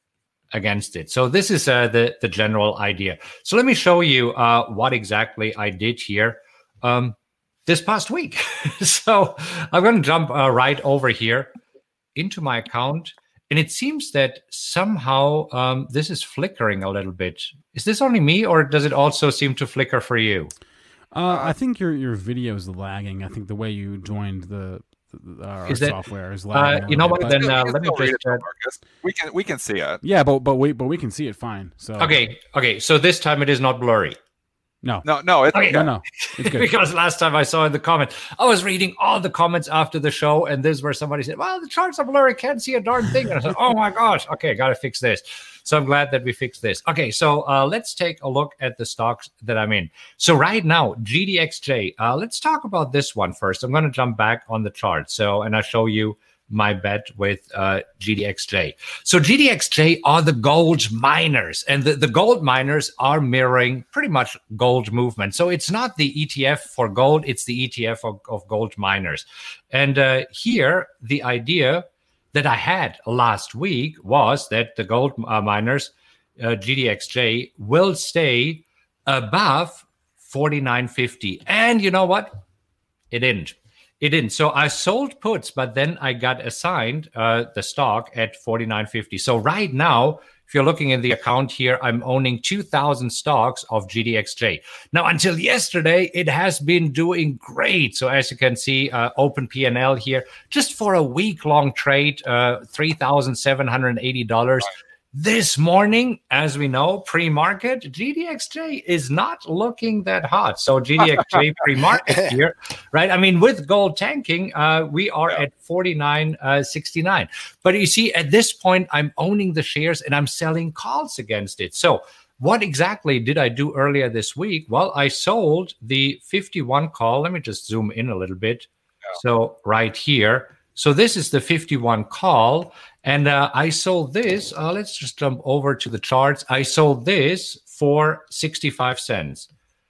against it. So this is uh, the, the general idea. So let me show you uh, what exactly I did here um, this past week. So I'm going to jump uh, right over here into my account. And it seems that somehow um, this is flickering a little bit. Is this only me, or does it also seem to flicker for you? Uh, I think your your video is lagging. I think the way you joined the, the our Is that- software is lagging. Uh, a you know little what? bit, Then but- uh, You can let me still read just. it, Uh, Marcus. We can we can see it. yeah, but but we but we can see it fine. So okay, okay. So this time it is not blurry. no, No, no, it's Okay. no, no, it's good. Because last time I saw in the comment, I was reading all the comments after the show, and this is where somebody said, well, the charts are blurry, can't see a darn thing. And I said, oh my gosh, okay, got to fix this. So I'm glad that we fixed this. Okay, so uh, let's take a look at the stocks that I'm in. So right now, G D X J, uh, let's talk about this one first. I'm going to jump back on the chart. So, and I'll show you my bet with uh, G D X J. So G D X J are the gold miners, and the, the gold miners are mirroring pretty much gold movement. So it's not the E T F for gold, it's the E T F of, of gold miners. And uh, here, the idea that I had last week was that the gold uh, miners, uh, G D X J, will stay above forty-nine fifty. And you know what? It didn't. It didn't. So I sold puts, but then I got assigned uh, the stock at forty-nine fifty. So right now, if you're looking in the account here, I'm owning two thousand stocks of G D X J. Now, until yesterday, it has been doing great. So as you can see, uh, open P and L here, just for a week-long trade, uh, three thousand seven hundred eighty dollars. Right. This morning, as we know, pre-market, G D X J is not looking that hot. So G D X J pre-market here, right? I mean, with gold tanking, uh, we are yeah. at forty-nine sixty-nine. But you see, at this point, I'm owning the shares and I'm selling calls against it. So what exactly did I do earlier this week? Well, I sold the fifty-one call. Let me just zoom in a little bit. Yeah. So right here. So this is the fifty-one call. And uh, I sold this. Uh, let's just jump over to the charts. I sold this for sixty-five cents.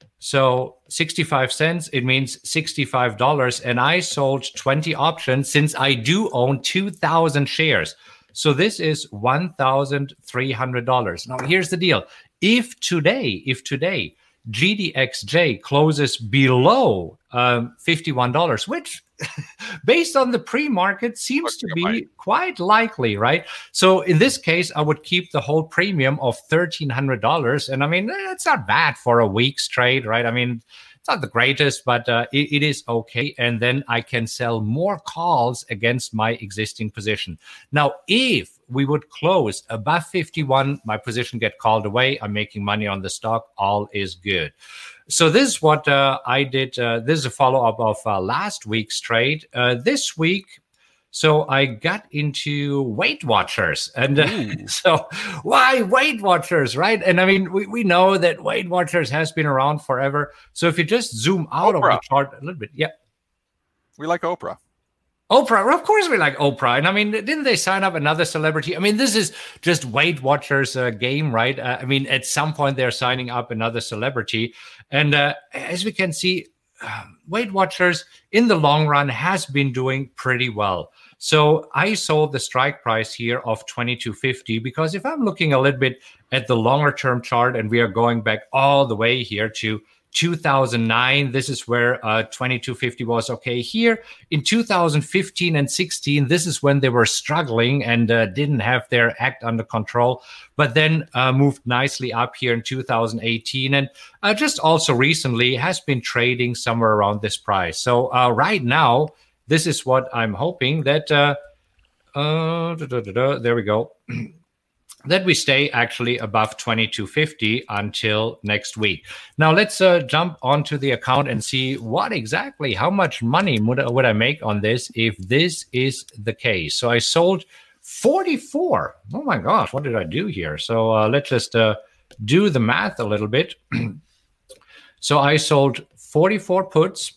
So sixty-five cents, it means sixty-five dollars. And I sold twenty options since I do own two thousand shares. So this is one thousand three hundred dollars. Now, here's the deal. If today, if today, G D X J closes below um, fifty-one dollars, which based on the pre-market seems to be quite likely, right? So in this case, I would keep the whole premium of thirteen hundred dollars. And I mean, it's not bad for a week's trade, right? I mean, it's not the greatest, but uh, it, it is okay. And then I can sell more calls against my existing position. Now, if we would close above fifty-one, my position get called away, I'm making money on the stock, all is good. So this is what uh, I did. Uh, this is a follow-up of uh, last week's trade. Uh, this week, so I got into Weight Watchers. And uh, so why Weight Watchers, right? And I mean, we, we know that Weight Watchers has been around forever. So if you just zoom out Oprah. of the chart a little bit. Yeah. We like Oprah. Oprah, of course we like Oprah. And I mean, didn't they sign up another celebrity? I mean, this is just Weight Watchers uh, game, right? Uh, I mean, at some point they're signing up another celebrity. And uh, as we can see, um, Weight Watchers in the long run has been doing pretty well. So I sold the strike price here of twenty-two fifty because if I'm looking a little bit at the longer term chart and we are going back all the way here to two thousand nine, this is where uh, twenty-two fifty was okay. Here in two thousand fifteen and sixteen, this is when they were struggling and uh, didn't have their act under control, but then uh, moved nicely up here in two thousand eighteen. And uh, just also recently has been trading somewhere around this price. So uh, right now, this is what I'm hoping that, uh, uh, da, da, da, da, there we go. that we stay actually above twenty-two fifty until next week. Now let's uh, jump onto the account and see what exactly, how much money would, would I make on this if this is the case. So I sold forty-four. Oh my gosh, what did I do here? So uh, let's just uh, do the math a little bit. So I sold forty-four puts.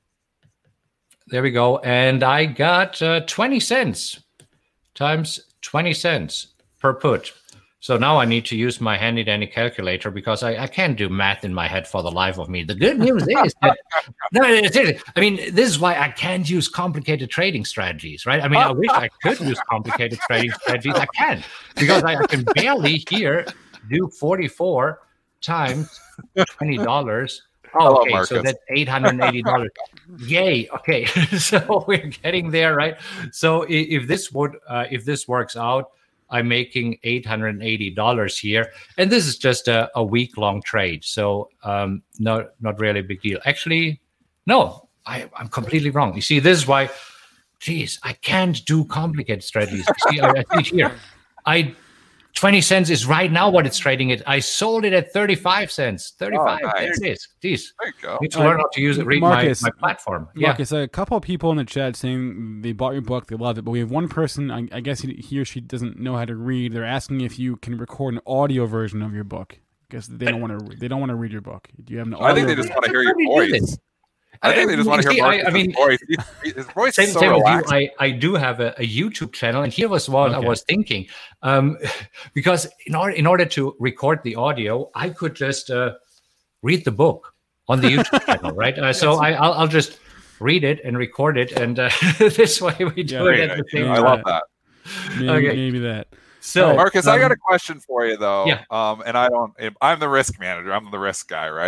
There we go. And I got uh, twenty cents times twenty cents per put. So now I need to use my handy dandy calculator because I, I can't do math in my head for the life of me. The good news is that, no, seriously, I mean, this is why I can't use complicated trading strategies, right? I mean, I wish I could use complicated trading strategies. I can't because I, I can barely here do forty-four times twenty dollars. Oh, okay, so that's eight hundred eighty dollars. Yay. Okay, so we're getting there, right? So if this would, uh, if this works out, I'm making eight hundred eighty dollars here. And this is just a, a week-long trade. So um, no, not really a big deal. Actually, no, I, I'm completely wrong. You see, this is why, geez, I can't do complicated strategies. You see, I, I see here, I twenty cents is right now what it's trading at. I sold it at thirty-five cents. thirty-five. Oh, nice. There it is. Jeez. There you go. Need to learn how to use it. Read Marcus, my, my platform. Marcus, yeah. a couple of people in the chat saying they bought your book, they loved it, but we have one person, I, I guess he, he or she doesn't know how to read. They're asking if you can record an audio version of your book because they don't want to. They don't want to read your book. Do you have an audio? I think they just want to hear your voice. I think they just want to hear Marcus's I, I mean, voice. His voice same, is so same relaxed. With you, I, I do have a, a YouTube channel, and here was what okay. I was thinking. Um, because in order, in order to record the audio, I could just uh, read the book on the YouTube channel, right? Uh, so I, I'll, I'll just read it and record it, and uh, this way we do yeah, it at the same time. I love that. Maybe, okay. maybe that. So, Marcus, um, I got a question for you, though. Yeah. Um, and I don't. I'm the risk manager. I'm the risk guy, right?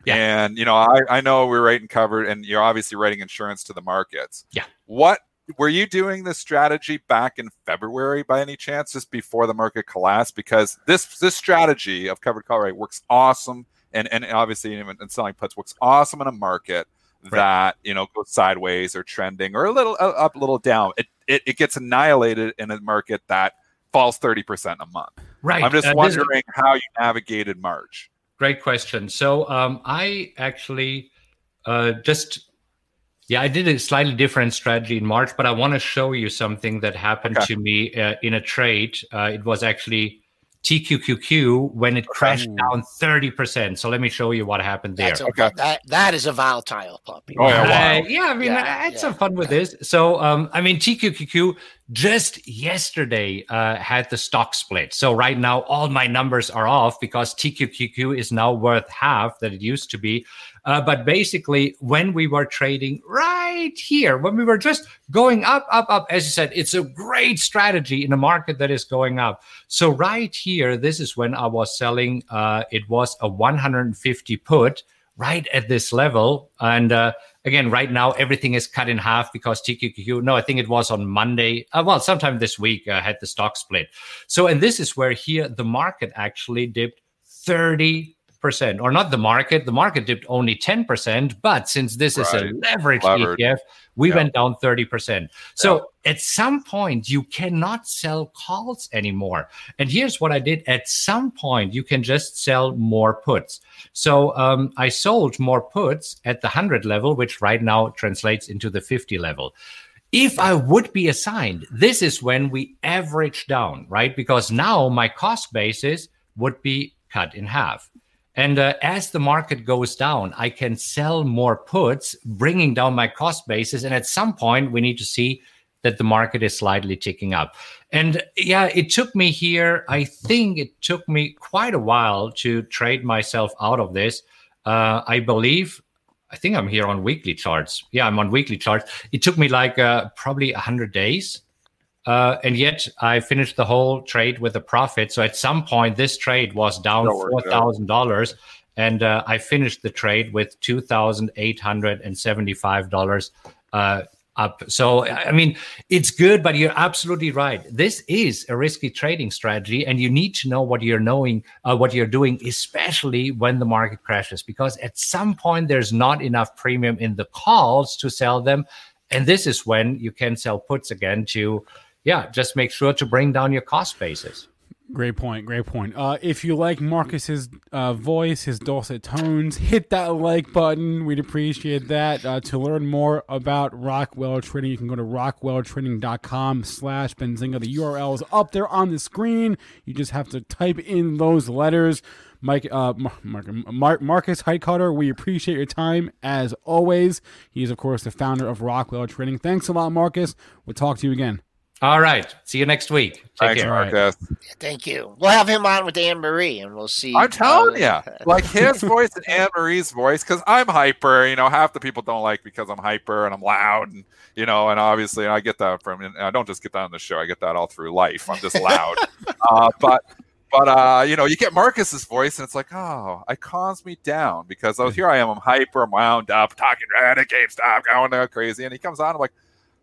Yeah. And, you know, I, I know we're writing covered and you're obviously writing insurance to the markets. Yeah. What were you doing this strategy back in February by any chance, just before the market collapsed? Because this this strategy of covered call rate works awesome. And, and obviously even in selling puts works awesome in a market right. that, you know, goes sideways or trending or a little uh, up, a little down. It, it, it gets annihilated in a market that falls thirty percent a month. Right. I'm just uh, wondering is- how you navigated March. Great question. So um, I actually uh, just, yeah, I did a slightly different strategy in March, but I want to show you something that happened okay. to me uh, in a trade. Uh, it was actually T Q Q Q when it crashed Ooh. down thirty percent. So let me show you what happened there. That's a, Okay. that, that is a volatile puppy. Oh, yeah, wow. Uh, yeah, I mean, Yeah, I had yeah, some fun with this. So, um, I mean, T Q Q Q just yesterday uh, had the stock split. So right now, all my numbers are off because T Q Q Q is now worth half that it used to be. Uh, but basically, when we were trading right here, when we were just going up, up, up, as you said, it's a great strategy in a market that is going up. So right here, this is when I was selling. Uh, it was a one hundred fifty put right at this level. And uh, again, right now, everything is cut in half because T Q Q Q, no, I think it was on Monday. Uh, well, sometime this week uh, had the stock split. So, and this is where here the market actually dipped thirty percent, or not the market. The market dipped only ten percent, but since this is Right. a leveraged Levered. E T F, we Yeah. went down thirty percent. So at some point, you cannot sell calls anymore. And here's what I did. At some point, you can just sell more puts. So um, I sold more puts at the one hundred level, which right now translates into the fifty level. If I would be assigned, this is when we average down, right? Because now my cost basis would be cut in half. And uh, as the market goes down, I can sell more puts, bringing down my cost basis. And at some point, we need to see that the market is slightly ticking up. And yeah, it took me here, I think it took me quite a while to trade myself out of this. Uh, I believe, I think I'm here on weekly charts. Yeah, I'm on weekly charts. It took me like uh, probably one hundred days. Uh, and yet I finished the whole trade with a profit. So at some point, this trade was down four thousand dollars. And uh, I finished the trade with two thousand eight hundred seventy-five dollars uh, up. So, I mean, it's good, but you're absolutely right. This is a risky trading strategy, and you need to know what you're knowing, uh, what you're doing, especially when the market crashes, because at some point, there's not enough premium in the calls to sell them. And this is when you can sell puts again to Yeah, just make sure to bring down your cost basis. Great point. Great point. Uh, if you like Marcus's uh, voice, his dulcet tones, hit that like button. We'd appreciate that. Uh, to learn more about Rockwell Trading, you can go to rockwelltrading.com slash Benzinga. The U R L is up there on the screen. You just have to type in those letters. Mike, uh, Mark, Mark, Marcus Heitcutter, we appreciate your time as always. He is, of course, the founder of Rockwell Trading. Thanks a lot, Marcus. We'll talk to you again. All right. See you next week. Take Thanks, care. Marcus. Thank you. We'll have him on with Anne Marie, and we'll see. I'm telling uh, you, like his voice and Anne Marie's voice, because I'm hyper. You know, half the people don't like because I'm hyper and I'm loud, and you know, and obviously I get that from. And I don't just get that on the show; I get that all through life. I'm just loud, uh, but. But, uh, you know, you get Marcus's voice, and it's like, oh, it calms me down because oh, here I am. I'm hyper. I'm wound up, talking red at GameStop, going uh, crazy. And he comes on. I'm like,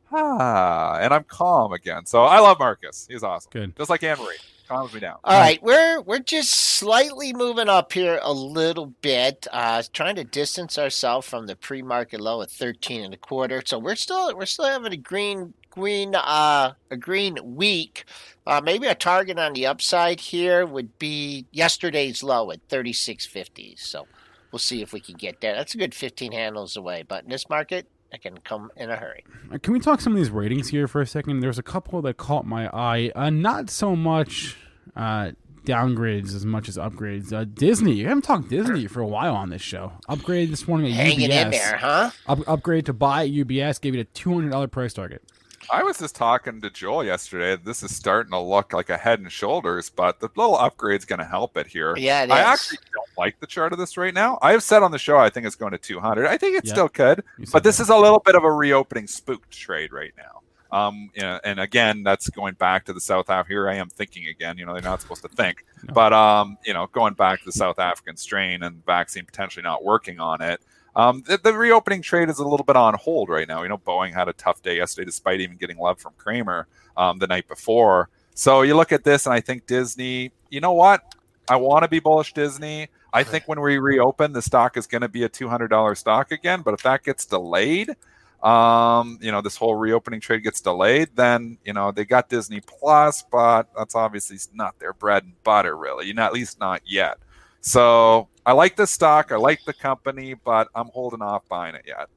ah, and I'm calm again. So I love Marcus. He's awesome. Good. Just like Anne Marie. Calms me down. All right, we're we're just slightly moving up here a little bit, uh, trying to distance ourselves from the pre-market low at thirteen and a quarter. So we're still we're still having a green green uh a green week. Uh, maybe a target on the upside here would be yesterday's low at thirty-six fifty. So we'll see if we can get there. That's a good fifteen handles away. But in this market, I can come in a hurry. Can we talk some of these ratings here for a second? There's a couple that caught my eye. Uh, not so much uh, downgrades as much as upgrades. Uh, Disney. You haven't talked Disney for a while on this show. Upgrade this morning at Hanging U B S. in there, huh? Up, upgrade to buy at U B S. Gave it a two hundred dollars price target. I was just talking to Joel yesterday. This is starting to look like a head and shoulders, but the little upgrade's going to help it here. Yeah, it I is. actually don't like the chart of this right now. I have said on the show I think it's going to two hundred. I think it Yeah, still could, you said but this that. is a little bit of a reopening spooked trade right now. Um, you know, and again, that's going back to the South Africa. Here I am thinking again. You know, they're not supposed to think, No. but um, you know, going back to the South African strain and vaccine potentially not working on it. Um, the, the reopening trade is a little bit on hold right now. You know, Boeing had a tough day yesterday, despite even getting love from Kramer um, the night before. So you look at this, and I think Disney. You know what? I want to be bullish Disney. I think when we reopen, the stock is going to be a two hundred dollars stock again. But if that gets delayed, um, you know, this whole reopening trade gets delayed, then, you know, they got Disney Plus, but that's obviously not their bread and butter, really. Not, at least not yet. So I like the stock. I like the company, but I'm holding off buying it yet.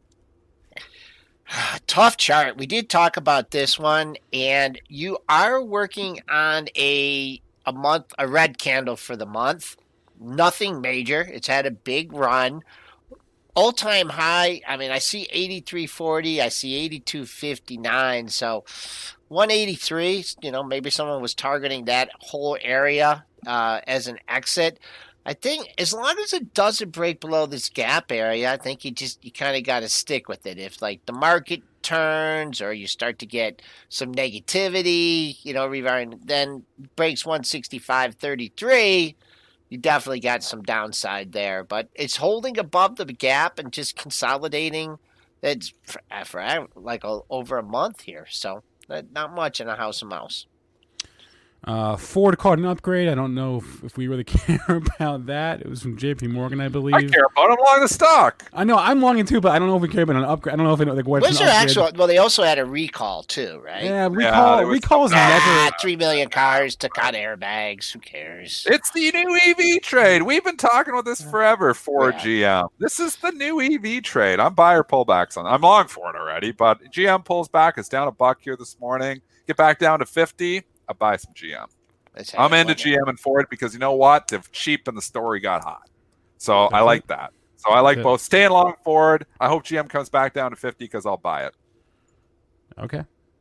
Tough chart. We did talk about this one, and you are working on a a month, a red candle for the month. Nothing major. It's had a big run. All-time high, I mean, I see eighty-three forty, I see eighty-two fifty-nine, so one eighty-three, you know, maybe someone was targeting that whole area uh, as an exit. I think as long as it doesn't break below this gap area, I think you just, you kind of got to stick with it. If, like, the market turns or you start to get some negativity, you know, then breaks one sixty-five thirty-three, you definitely got some downside there, but it's holding above the gap and just consolidating. It's for, for like a, over a month here, so not much in a house of mouse. Uh, Ford caught an upgrade. I don't know if, if we really care about that. It was from J P Morgan, I believe. I care about them long the stock. I know I'm longing too, but I don't know if we care about an upgrade. I don't know if it, like what's What's their actual? Well, they also had a recall too, right? Yeah, recall. Yeah, recall is ah, never. Three million cars took out airbags. Who cares? It's the new E V trade. We've been talking about this forever. Ford Yeah. G M. This is the new E V trade. I'm buyer pullbacks on. I'm long for it already, but G M pulls back. It's down a buck here this morning. Get back down to fifty. I buy some G M. I'm into G M and Ford because you know what? They're cheap and the story got hot. So I like that. So I like Good. both. Staying long Ford. I hope G M comes back down to fifty because I'll buy it. Okay.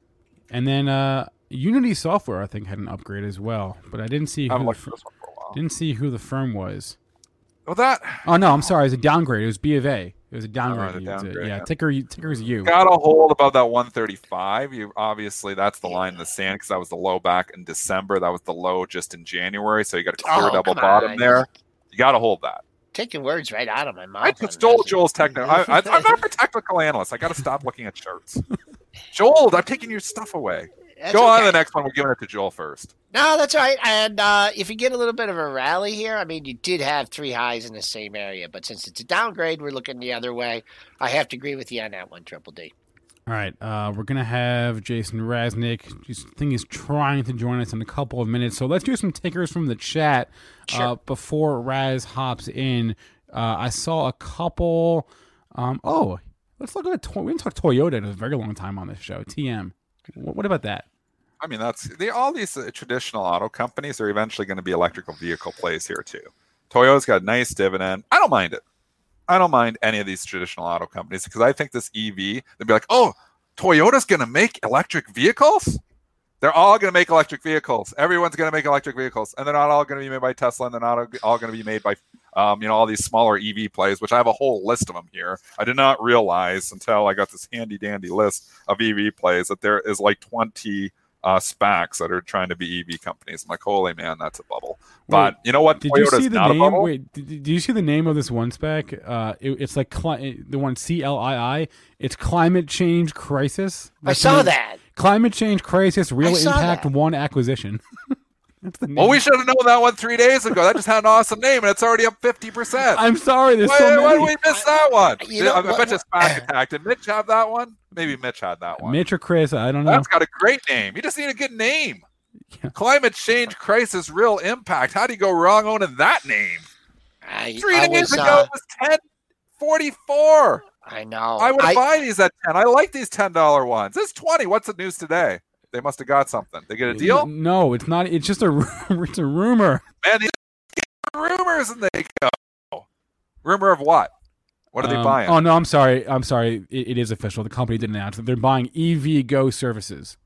And then uh, Unity Software, I think, had an upgrade as well, but I didn't see I've who, looked the, at this one for a while. didn't see who the firm was. Well, that Oh no, I'm sorry. It was a downgrade. It was B of A. It was a downgrade. Oh, the It was a- downgrade, yeah, yeah. ticker ticker is U. got a hold above that one thirty-five. You obviously that's the line in the sand because that was the low back in December. That was the low just in January. So you got a clear Oh, double come bottom on. there. You got to hold that. Taking words right out of my mouth. I on just this. stole Joel's technical. I, I, I'm not a technical analyst. I got to stop looking at charts. Joel, I'm taking your stuff away. That's Go on okay. to the next one. We're giving it to Joel first. No, that's all right. And uh, if you get a little bit of a rally here, I mean, you did have three highs in the same area, but since it's a downgrade, we're looking the other way. I have to agree with you on that one, Triple D. All right, uh, we're gonna have Jason Raznick. I think he's trying to join us in a couple of minutes. So let's do some takers from the chat uh, Sure. before Raz hops in. Uh, I saw a couple. Um, oh, let's look at. To- we haven't talked Toyota in a very long time on this show. T M. What, what about that? I mean, that's they, all these uh, traditional auto companies are eventually going to be electrical vehicle plays here too. Toyota's got a nice dividend. I don't mind it. I don't mind any of these traditional auto companies because I think this E V, they'd be like, oh, Toyota's going to make electric vehicles? They're all going to make electric vehicles. Everyone's going to make electric vehicles. And they're not all going to be made by Tesla, and they're not all going to be made by, um, you know, all these smaller E V plays, which I have a whole list of them here. I did not realize until I got this handy-dandy list of E V plays that there is like twenty uh, SPACs that are trying to be E V companies. I'm like, holy man, that's a bubble. But Wait, you know what? Did Toyota's you see the not name? a bubble. Wait, did, did you see the name of this one spec? Uh, it, it's like cli- the one C L I I. It's Climate Change Crisis. I That's saw the- that. Climate Change Crisis, Real I saw Impact that. One Acquisition. That's the name. Well, we should have known that one three days ago. That just had an awesome name, and it's already up fifty percent. I'm sorry, there's Why, so why many. did we miss that one? You know I, I what- bet you SPAC Attack. Did Mitch have that one? Maybe Mitch had that one. Mitch or Chris, I don't know. That's got a great name. You just need a good name. Yeah. Climate Change Crisis Real Impact. How do you go wrong owning that name? I, Three I days was, ago uh, it was ten forty-four. I know. I would buy these at ten. I like these ten dollar ones. It's twenty. What's the news today? They must have got something. They get a deal? No, it's not. It's just a rumor. It's a rumor. Man, these are rumors and they go. Rumor of what? What are they Um, buying? Oh no, I'm sorry. I'm sorry. It, it is official. The company did announce that they're buying E V Go services.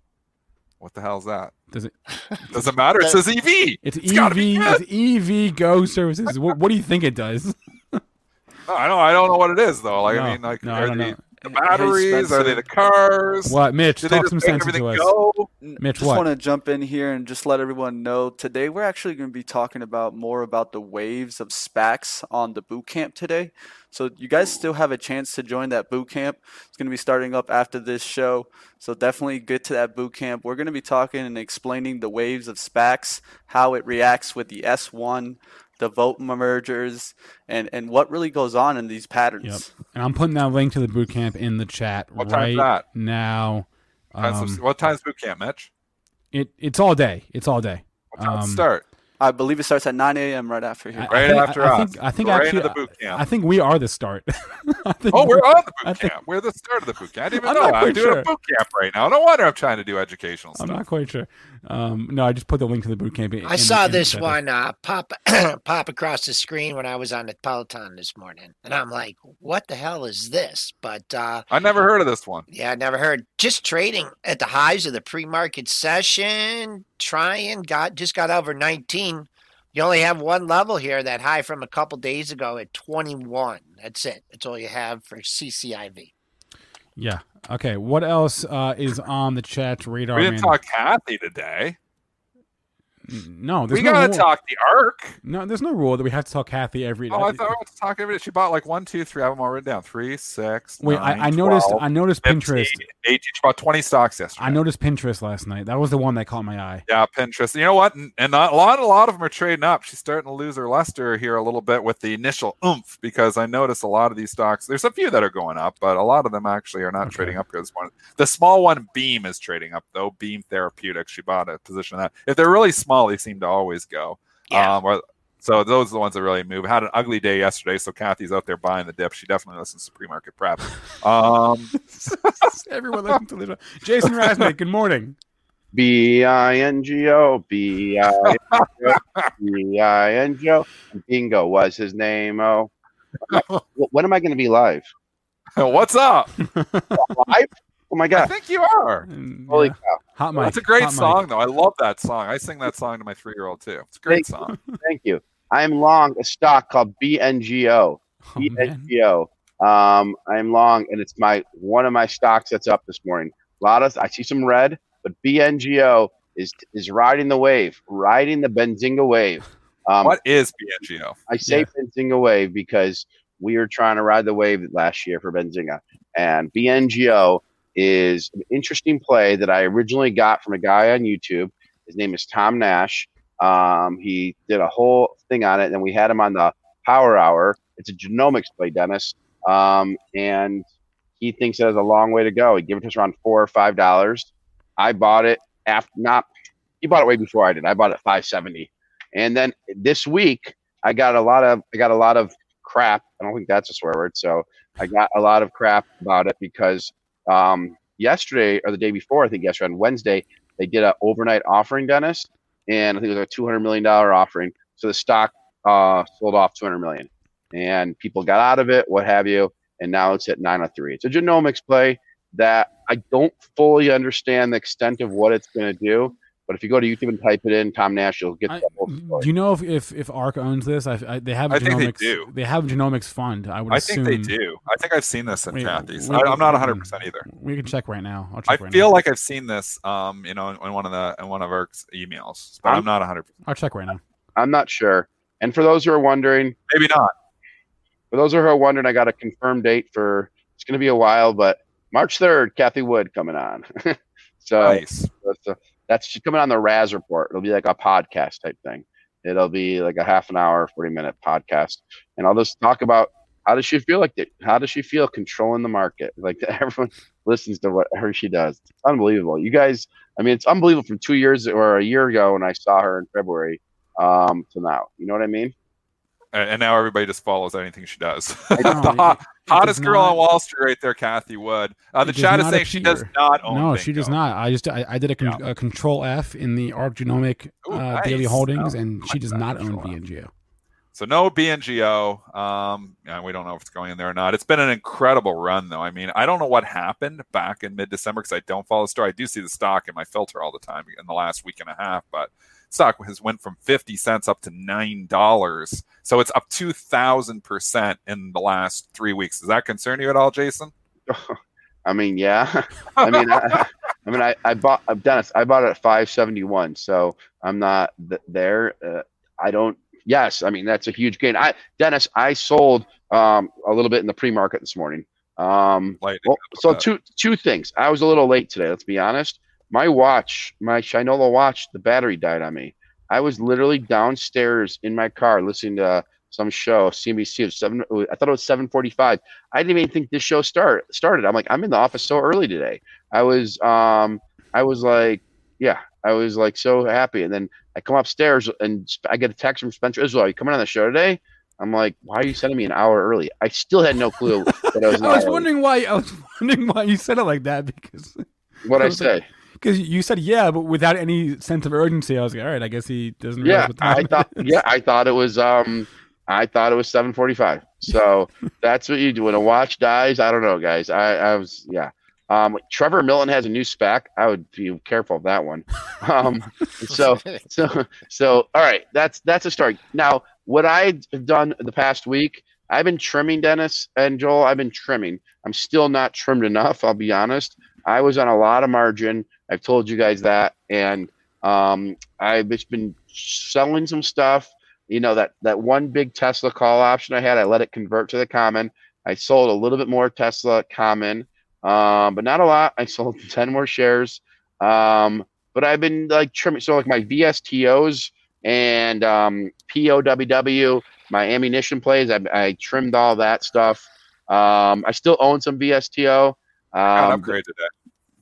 What the hell is that? Does it? Doesn't matter. It says E V. It's, It's gotta be E V. good. It's E V Go services. What, what do you think it does? No, I don't. I don't know what it is though. Like No, I mean, like no, I are don't they- know. The batteries? Hey, are they the cars? What, Mitch? Do talk some sense into us. Go? Mitch, just what? want to jump in here and just let everyone know today we're actually going to be talking about more about the waves of SPACs on the boot camp today. So you guys still have a chance to join that boot camp. It's going to be starting up after this show. So definitely get to that boot camp. We're going to be talking and explaining the waves of SPACs, how it reacts with the S one, the vote mergers, and, and what really goes on in these patterns. Yep. And I'm putting that link to the boot camp in the chat what right that? now. Um, what time's boot camp, Mitch? It it's all day. It's all day. What time um, does it start? I believe it starts at nine a.m. right after here. I, right I think, after I, us. I think, I think Go right actually, into the boot camp. I think we are the start. I think oh, we're on the boot I camp. think, we're the start of the boot camp. I didn't even I'm know. not I'm quite doing sure. a boot camp right now. No wonder I'm trying to do educational I'm stuff. not quite sure. Um, no, I just put the link to the boot camp. In, I saw in this the one uh, pop pop across the screen when I was on the Peloton this morning, and I'm like, "What the hell is this?" But uh, I never heard of this one. yeah, I never heard. Just trading at the highs of the pre-market session, trying got just got over nineteen. You only have one level here, that high from a couple days ago at twenty-one. That's it. That's all you have for C C I V. Yeah. Okay. What else uh, is on the chat radar? We didn't man? talk Kathy today. No, there's we no gotta rule. talk the ARC. No, there's no rule that we have to talk Kathy every day. Oh, I thought we were talking every day. She bought like one, two, three. I have them all written down. Three, six. Wait, nine, I, I noticed. twelve, I noticed fifteen, Pinterest. eighteen. She bought twenty stocks yesterday. I noticed Pinterest last night. That was the one that caught my eye. Yeah, Pinterest. You know what? And, and not, a lot, a lot of them are trading up. She's starting to lose her luster here a little bit with the initial oomph, because I noticed a lot of these stocks. There's a few that are going up, but a lot of them actually are not okay. trading up at this point. The small one, Beam, is trading up though. Beam Therapeutics. She bought a position of that. If they're really small, they seem to always go. Yeah. Um, or, so those are the ones that really move. Had an ugly day yesterday, so Kathy's out there buying the dip. She definitely listens to pre-market prep. Um, Everyone listens to this. Jason Rasnick, good morning. B I N G O, B I N G O, B I N G O. Bingo was his name. Oh, when am I going to be live? What's up? Live? Oh my God! I think you are. Holy yeah. cow! Hot mic. That's a great Hot song, mic. though. I love that song. I sing that song to my three-year-old too. It's a great Thank song. You. Thank you. I'm long a stock called B N G O. Oh, B N G O. Um, I'm long, and it's my one of my stocks that's up this morning. A lot of I see some red, but B N G O is is riding the wave, riding the Benzinga wave. Um, what is B N G O? I say yeah. Benzinga wave because we were trying to ride the wave last year for Benzinga, and B N G O is an interesting play that I originally got from a guy on YouTube. His name is Tom Nash. Um, he did a whole thing on it, and we had him on the Power Hour. It's a genomics play, Dennis, um, and he thinks it has a long way to go. He gave it to us around four or five dollars. I bought it after not. He bought it way before I did. I bought it at five seventy, and then this week I got a lot of I got a lot of crap. I don't think that's a swear word. So I got a lot of crap about it because um, yesterday or the day before, I think yesterday on Wednesday, they did an overnight offering, Dennis, and I think it was a two hundred million dollars offering. So the stock uh, sold off two hundred million dollars, and people got out of it, what have you, and now it's at nine oh three. It's a genomics play that I don't fully understand the extent of what it's going to do. But if you go to YouTube and type it in, Tom Nash, you'll get I, the whole story. Do you know if, if, if ARK owns this? I, I, they have a I genomics. think they do. They have a genomics fund. I would I assume. think they do. I think I've seen this in Wait, Kathy's. we- I, I'm not one hundred percent either. We can check right now. I'll I check right feel now. like I've seen this, um, you know, in, in one of the in one of ARK's emails, but I'm, I'm- not one hundred percent. I'll check right now. I'm not sure. And for those who are wondering, Maybe not. for those who are wondering, I got a confirmed date for. It's going to be a while, but March third, Kathy Wood coming on. so Nice. that's, uh, that's she's coming on the Raz Report. It'll be like a podcast type thing. It'll be like a half an hour, forty minute podcast, and I'll just talk about how does she feel like it? How does she feel controlling the market? Like everyone listens to whatever she does. It's unbelievable. You guys, I mean, it's unbelievable from two years or a year ago when I saw her in February um, to now. You know what I mean? And, and now everybody just follows anything she does. know, the hot, it- it hottest does girl not- on Wall Street right there, Kathy Wood. Uh, the It does chat is not saying she does appear. not own No, Bingo. she does not. I just I, I did a, con- Yeah. a control F in the ARK genomic Ooh, uh, nice. daily holdings, Oh, and I she like does that not own control B F. N G O. So no B N G O. Um, yeah, we don't know if it's going in there or not. It's been an incredible run, though. I mean, I don't know what happened back in mid-December because I don't follow the story. I do see the stock in my filter all the time in the last week and a half, but stock has went from fifty cents up to nine dollars. So it's up two thousand percent in the last three weeks. Does that concern you at all, Jason? I mean, yeah. I mean, I, I mean, I, I bought uh, Dennis. I bought it at five seventy-one, so I'm not th- there. Uh, I don't. Yes, I mean that's a huge gain. I Dennis, I sold um, a little bit in the pre-market this morning. Um, well, so two two things. I was a little late today. Let's be honest. My watch, my Shinola watch, the battery died on me. I was literally downstairs in my car listening to some show, C N B C. It was seven. I thought it was seven forty-five. I didn't even think this show start started. I'm like, I'm in the office so early today. I was, um, I was like, yeah, I was like so happy. And then I come upstairs and I get a text from Spencer Israel. Are you coming on the show today? I'm like, why are you sending me an hour early? I still had no clue that I was. I was wondering why. I was wondering why you said it like that because. What I say? Because you said yeah, but without any sense of urgency. I was like, all right, I guess he doesn't. Yeah, what time I thought. Yeah, I thought it was. Um, I thought it was seven forty-five. So that's what you do when a watch dies. I don't know, guys. I, I was yeah. Um, Trevor Milton has a new spec. I would be careful of that one. Um, so so so all right. That's that's a start. Now, what I've done the past week, I've been trimming, Dennis and Joel. I've been trimming. I'm still not trimmed enough. I'll be honest. I was on a lot of margin. I've told you guys that, and um, I've just been selling some stuff. You know, that, that one big Tesla call option I had, I let it convert to the common. I sold a little bit more Tesla common, um, but not a lot. I sold ten more shares. Um, but I've been like trimming. So like my V S T Os and um, P O W W, my ammunition plays, I, I trimmed all that stuff. Um, I still own some V S T O. Um, um, upgrade today.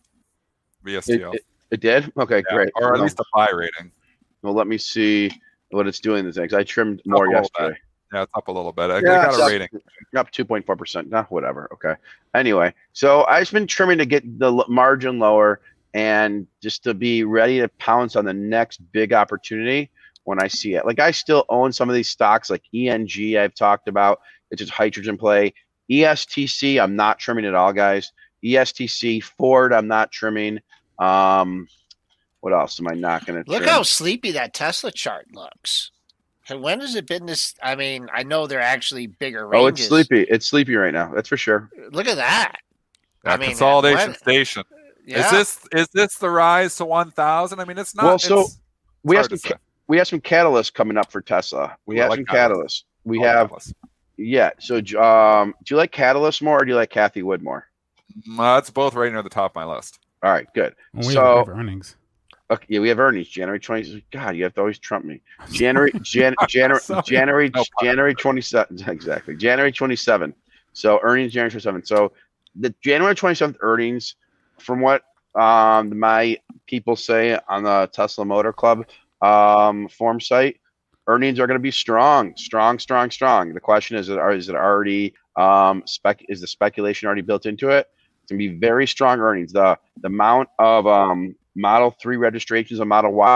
V S T O. It, it, it did? Okay, yeah, great. Or at well, least a buy rating. Well, let me see what it's doing this things. I trimmed more yesterday. Yeah, it's up a little bit. I yeah, got a up, rating. Up two point four percent. Nah, whatever. Okay. Anyway, so I've just been trimming to get the margin lower and just to be ready to pounce on the next big opportunity when I see it. Like I still own some of these stocks like E N G I've talked about. It's just hydrogen play. E S T C, I'm not trimming at all, guys. E S T C, Ford, I'm not trimming. Um, what else am I not going to Look trim? how sleepy that Tesla chart looks. And when has it been this? I mean, I know they're actually bigger ranges. Oh, it's sleepy. It's sleepy right now. That's for sure. Look at that. Yeah, I mean, consolidation when, station. Yeah. Is this is this the rise to one thousand? I mean, it's not. Well, so it's, we it's have some ca- we have some catalysts coming up for Tesla. We Ooh, have I some like catalysts. We I like have catalysts. yeah. So um, do you like catalysts more or do you like Kathy Wood more? Uh, that's both right near the top of my list. All right, good. Well, we so have earnings. Okay, yeah, we have earnings January twentieth. God, you have to always trump me. January, Jan, January, Sorry. January, No January twenty-seventh. Exactly, January twenty-seventh. So earnings January twenty-seventh. So the January twenty-seventh earnings, from what um, my people say on the Tesla Motor Club um, forum site, earnings are going to be strong, strong, strong, strong. The question is, is it already um, spec? Is the speculation already built into it? It's going to be very strong earnings. The the amount of um, Model three registrations of Model Y.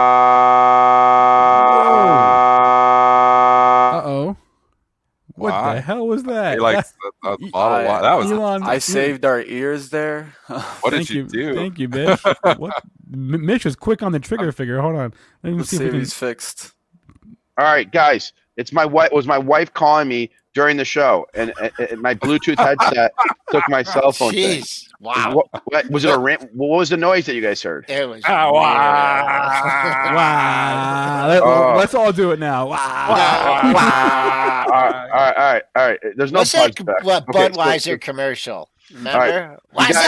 Uh-oh. What Why? the hell was that? He likes the, the Model Y. That was. Elon, I saved our ears there. What thank did you, do? Thank you, Mitch. What? M- Mitch was quick on the trigger finger. Hold on. Let me Let's see see if if we can... he's fixed. All right, guys. It's my wife. Was my wife calling me during the show, and, and, and my Bluetooth headset took my cell phone. thing. Jeez. Wow. What, what, was it a rant? What was the noise that you guys heard? It was. Ah, weird. Wow. Let, Oh. Let's all do it now. Wow. all, right, all right, all right, all right. There's no What's that plugs back. what, Okay, Budweiser so- commercial? right. Remember? What's guys-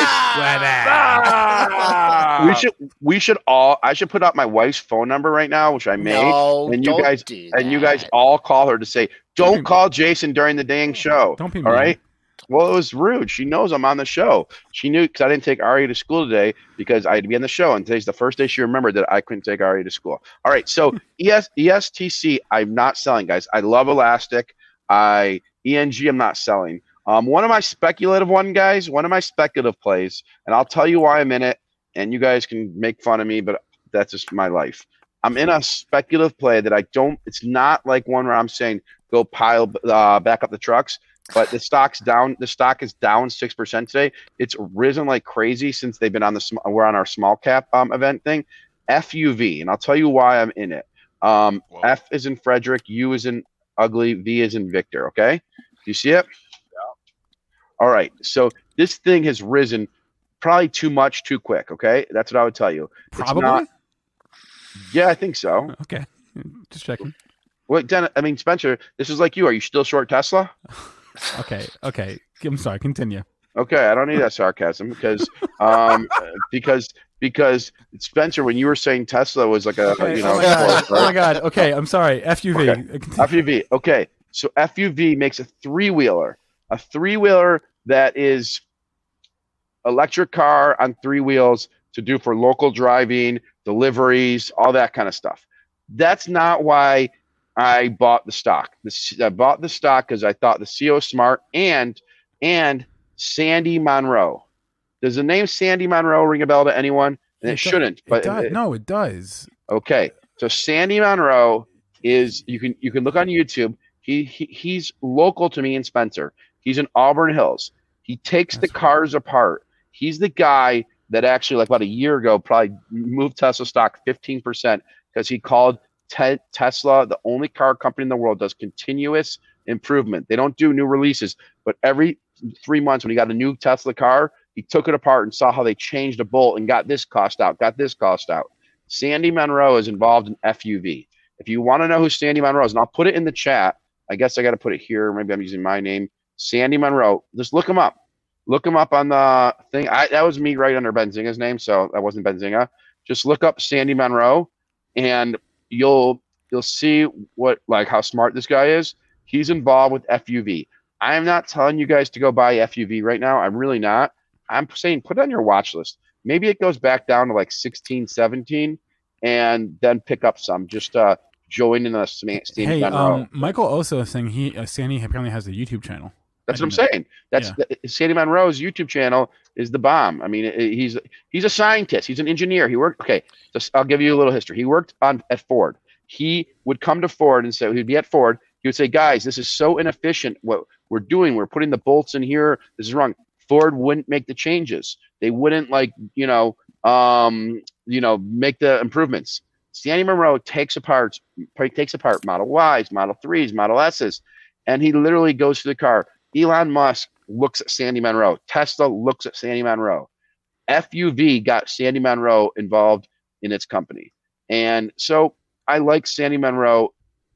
up? we should we should all I should put out my wife's phone number right now, which I made, No, and you don't guys do and you guys that. all call her to say, Don't don't be- call Jason during the dang show. Don't be all mean. right. Well, it was rude. She knows I'm on the show. She knew because I didn't take Ari to school today because I had to be on the show, and today's the first day she remembered that I couldn't take Ari to school. All right, so E S, E S T C, I'm not selling, guys. I love Elastic. I E N G, I'm not selling. Um, one of my speculative one, guys, one of my speculative plays, and I'll tell you why I'm in it, and you guys can make fun of me, but that's just my life. I'm in a speculative play that I don't. It's not like one where I'm saying go pile uh, back up the trucks. But the stock's down. The stock is down six percent today. It's risen like crazy since they've been on the. Sm- we're on our small cap um, event thing. F U V, and I'll tell you why I'm in it. Um, F is in Frederick, U is in ugly, V is in Victor. Okay, do you see it? Yeah. All right. So This thing has risen probably too much, too quick. Okay, that's what I would tell you. Probably. Not, yeah, I think so. Okay, just checking. Wait, Den- I mean, Spencer, this is like you. Are you still short Tesla? Okay, okay. I'm sorry. Continue. Okay, I don't need that sarcasm because um because because Spencer, when you were saying Tesla was like a Okay, you know oh my god, sport, oh my right? god. Okay, I'm sorry. F U V. Okay. F U V. Okay, so F U V makes a three wheeler, a three wheeler that is electric car on three wheels to do for local driving, deliveries, all that kind of stuff. That's not why I bought the stock. The, I bought the stock because I thought the C E O was smart and and Sandy Monroe. Does the name Sandy Monroe ring a bell to anyone? And it, it shouldn't. It but does. it, No, it does. Okay, so Sandy Monroe is you can you can look on YouTube. He, he he's local to me in Spencer. He's in Auburn Hills. He takes That's the cars right. apart. He's the guy that actually, like about a year ago, probably moved Tesla stock fifteen percent because he called te- Tesla the only car company in the world does continuous improvement. They don't do new releases, but every three months when he got a new Tesla car, he took it apart and saw how they changed a bolt and got this cost out, got this cost out. Sandy Monroe is involved in F U V. If you want to know who Sandy Monroe is, and I'll put it in the chat. I guess I got to put it here. Maybe I'm using my name. Sandy Monroe. Just look him up. Look him up on the thing. I, that was me right under Benzinga's name, so that wasn't Benzinga. Just look up Sandy Monroe, and you'll you'll see what like how smart this guy is. He's involved with F U V. I am not telling you guys to go buy F U V right now. I'm really not. I'm saying put it on your watch list. Maybe it goes back down to like sixteen, seventeen, and then pick up some. Just uh, join in the Sandy Hey, Monroe. um, Michael also is saying he uh, Sandy apparently has a YouTube channel. That's what I'm saying. That's yeah. the, Sandy Monroe's YouTube channel is the bomb. I mean, it, he's he's a scientist. He's an engineer. He worked. Okay, so I'll give you a little history. He worked on at Ford. He would come to Ford and say he'd be at Ford. He would say, "Guys, this is so inefficient. What we're doing, we're putting the bolts in here. This is wrong." Ford wouldn't make the changes. They wouldn't like you know um, you know make the improvements. Sandy Monroe takes apart takes apart Model Ys, Model threes, Model S's, and he literally goes to the car. Elon Musk looks at Sandy Monroe. Tesla looks at Sandy Monroe. F U V got Sandy Monroe involved in its company. And so I like Sandy Monroe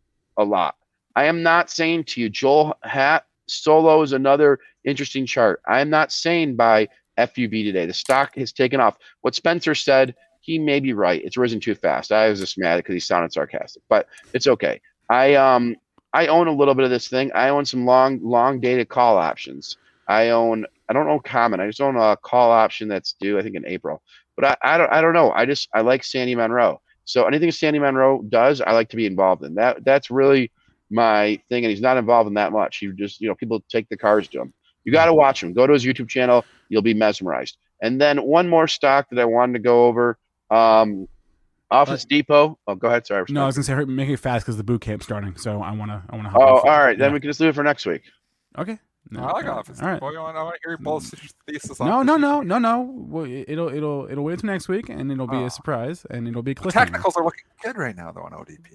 a lot. I am not saying to you, Joel Hat Solo is another interesting chart. I am not saying buy F U V today. The stock has taken off. What Spencer said, he may be right. It's risen too fast. I was just mad because he sounded sarcastic, but it's okay. I um I own a little bit of this thing. I own some long, long dated call options. I own, I don't own common. I just own a call option that's due, I think, in April. But I, I don't, I don't know. I just, I like Sandy Monroe. So anything Sandy Monroe does, I like to be involved in. That, that's really my thing. And he's not involved in that much. He just, you know, people take the cars to him. You got to watch him. Go to his YouTube channel. You'll be mesmerized. And then one more stock that I wanted to go over. Um, Office uh, Depot. Oh, go ahead. Sorry. No, I was gonna say make it fast because the boot camp's starting. So I wanna, I wanna. Oh, all right. Then yeah. we can just leave it for next week. Okay. No, I like all Office right. Depot. I want, I want to hear your bold thesis. No, no, no, no, no. Well, it'll, it'll, it'll wait till next week, and it'll be oh. a surprise, and it'll be. The technicals are looking good right now, though, on O D P.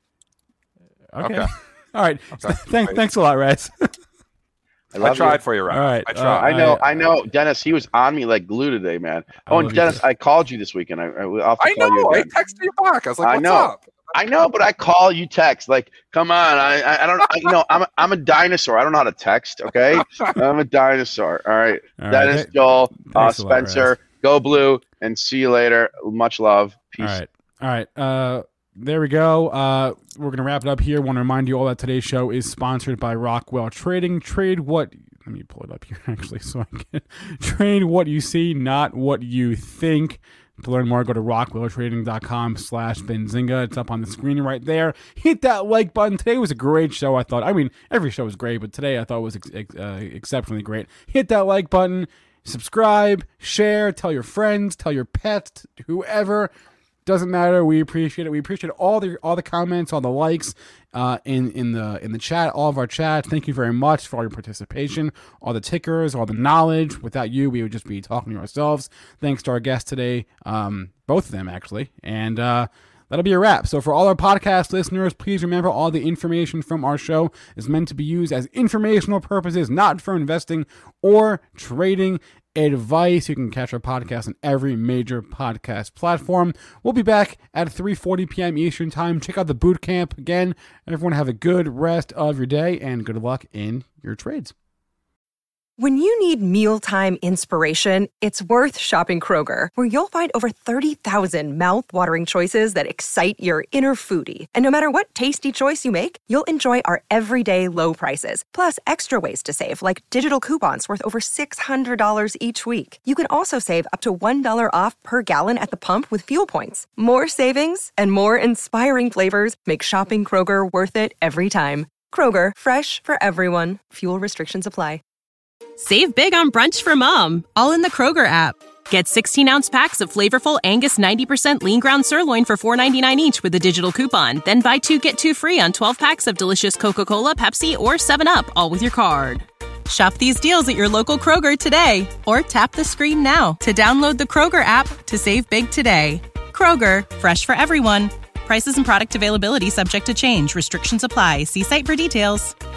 Okay. okay. All right. Okay. Thanks, thanks a lot, Rez. I, I tried you. for you, Ryan. All right. I tried. Uh, I know. I, I know. Dennis, he was on me like glue today, man. Oh, and Dennis, I called you this weekend. I, I, I'll I call know. You I texted you back. I was like, "What's I know. up?" I know, but I call you text like, "Come on." I, I, I don't. I, you know, I'm, a, I'm a dinosaur. I don't know how to text. Okay, I'm a dinosaur. All right. All Dennis, right. Joel, uh, Spencer, lot, go blue, and see you later. Much love. Peace. All right. All right. Uh. There we go. Uh, we're going to wrap it up here. I want to remind you all that today's show is sponsored by Rockwell Trading. Trade what... Let me pull it up here, actually, so I can... Trade what you see, not what you think. To learn more, go to rockwelltrading.com slash Benzinga. It's up on the screen right there. Hit that like button. Today was a great show, I thought. I mean, every show was great, but today I thought was ex- uh, exceptionally great. Hit that like button. Subscribe, share, tell your friends, tell your pets, whoever... Doesn't matter. We appreciate it. We appreciate all the all the comments, all the likes uh, in in the in the chat, all of our chat. Thank you very much for all your participation, all the tickers, all the knowledge. Without you, we would just be talking to ourselves. Thanks to our guests today, um, both of them actually. And uh, that'll be a wrap. So for all our podcast listeners, please remember all the information from our show is meant to be used as informational purposes, not for investing or trading advice. You can catch our podcast on every major podcast platform. We'll be back at three forty p.m. Eastern Time. Check out the boot camp again. Everyone have a good rest of your day and good luck in your trades. When you need mealtime inspiration, it's worth shopping Kroger, where you'll find over thirty thousand mouth-watering choices that excite your inner foodie. And no matter what tasty choice you make, you'll enjoy our everyday low prices, plus extra ways to save, like digital coupons worth over six hundred dollars each week. You can also save up to one dollar off per gallon at the pump with fuel points. More savings and more inspiring flavors make shopping Kroger worth it every time. Kroger, fresh for everyone. Fuel restrictions apply. Save big on brunch for mom, all in the Kroger app. Get sixteen-ounce packs of flavorful Angus ninety percent lean ground sirloin for four ninety-nine each with a digital coupon. Then buy two, get two free on twelve packs of delicious Coca-Cola, Pepsi, or seven up, all with your card. Shop these deals at your local Kroger today, or tap the screen now to download the Kroger app to save big today. Kroger, fresh for everyone. Prices and product availability subject to change. Restrictions apply. See site for details.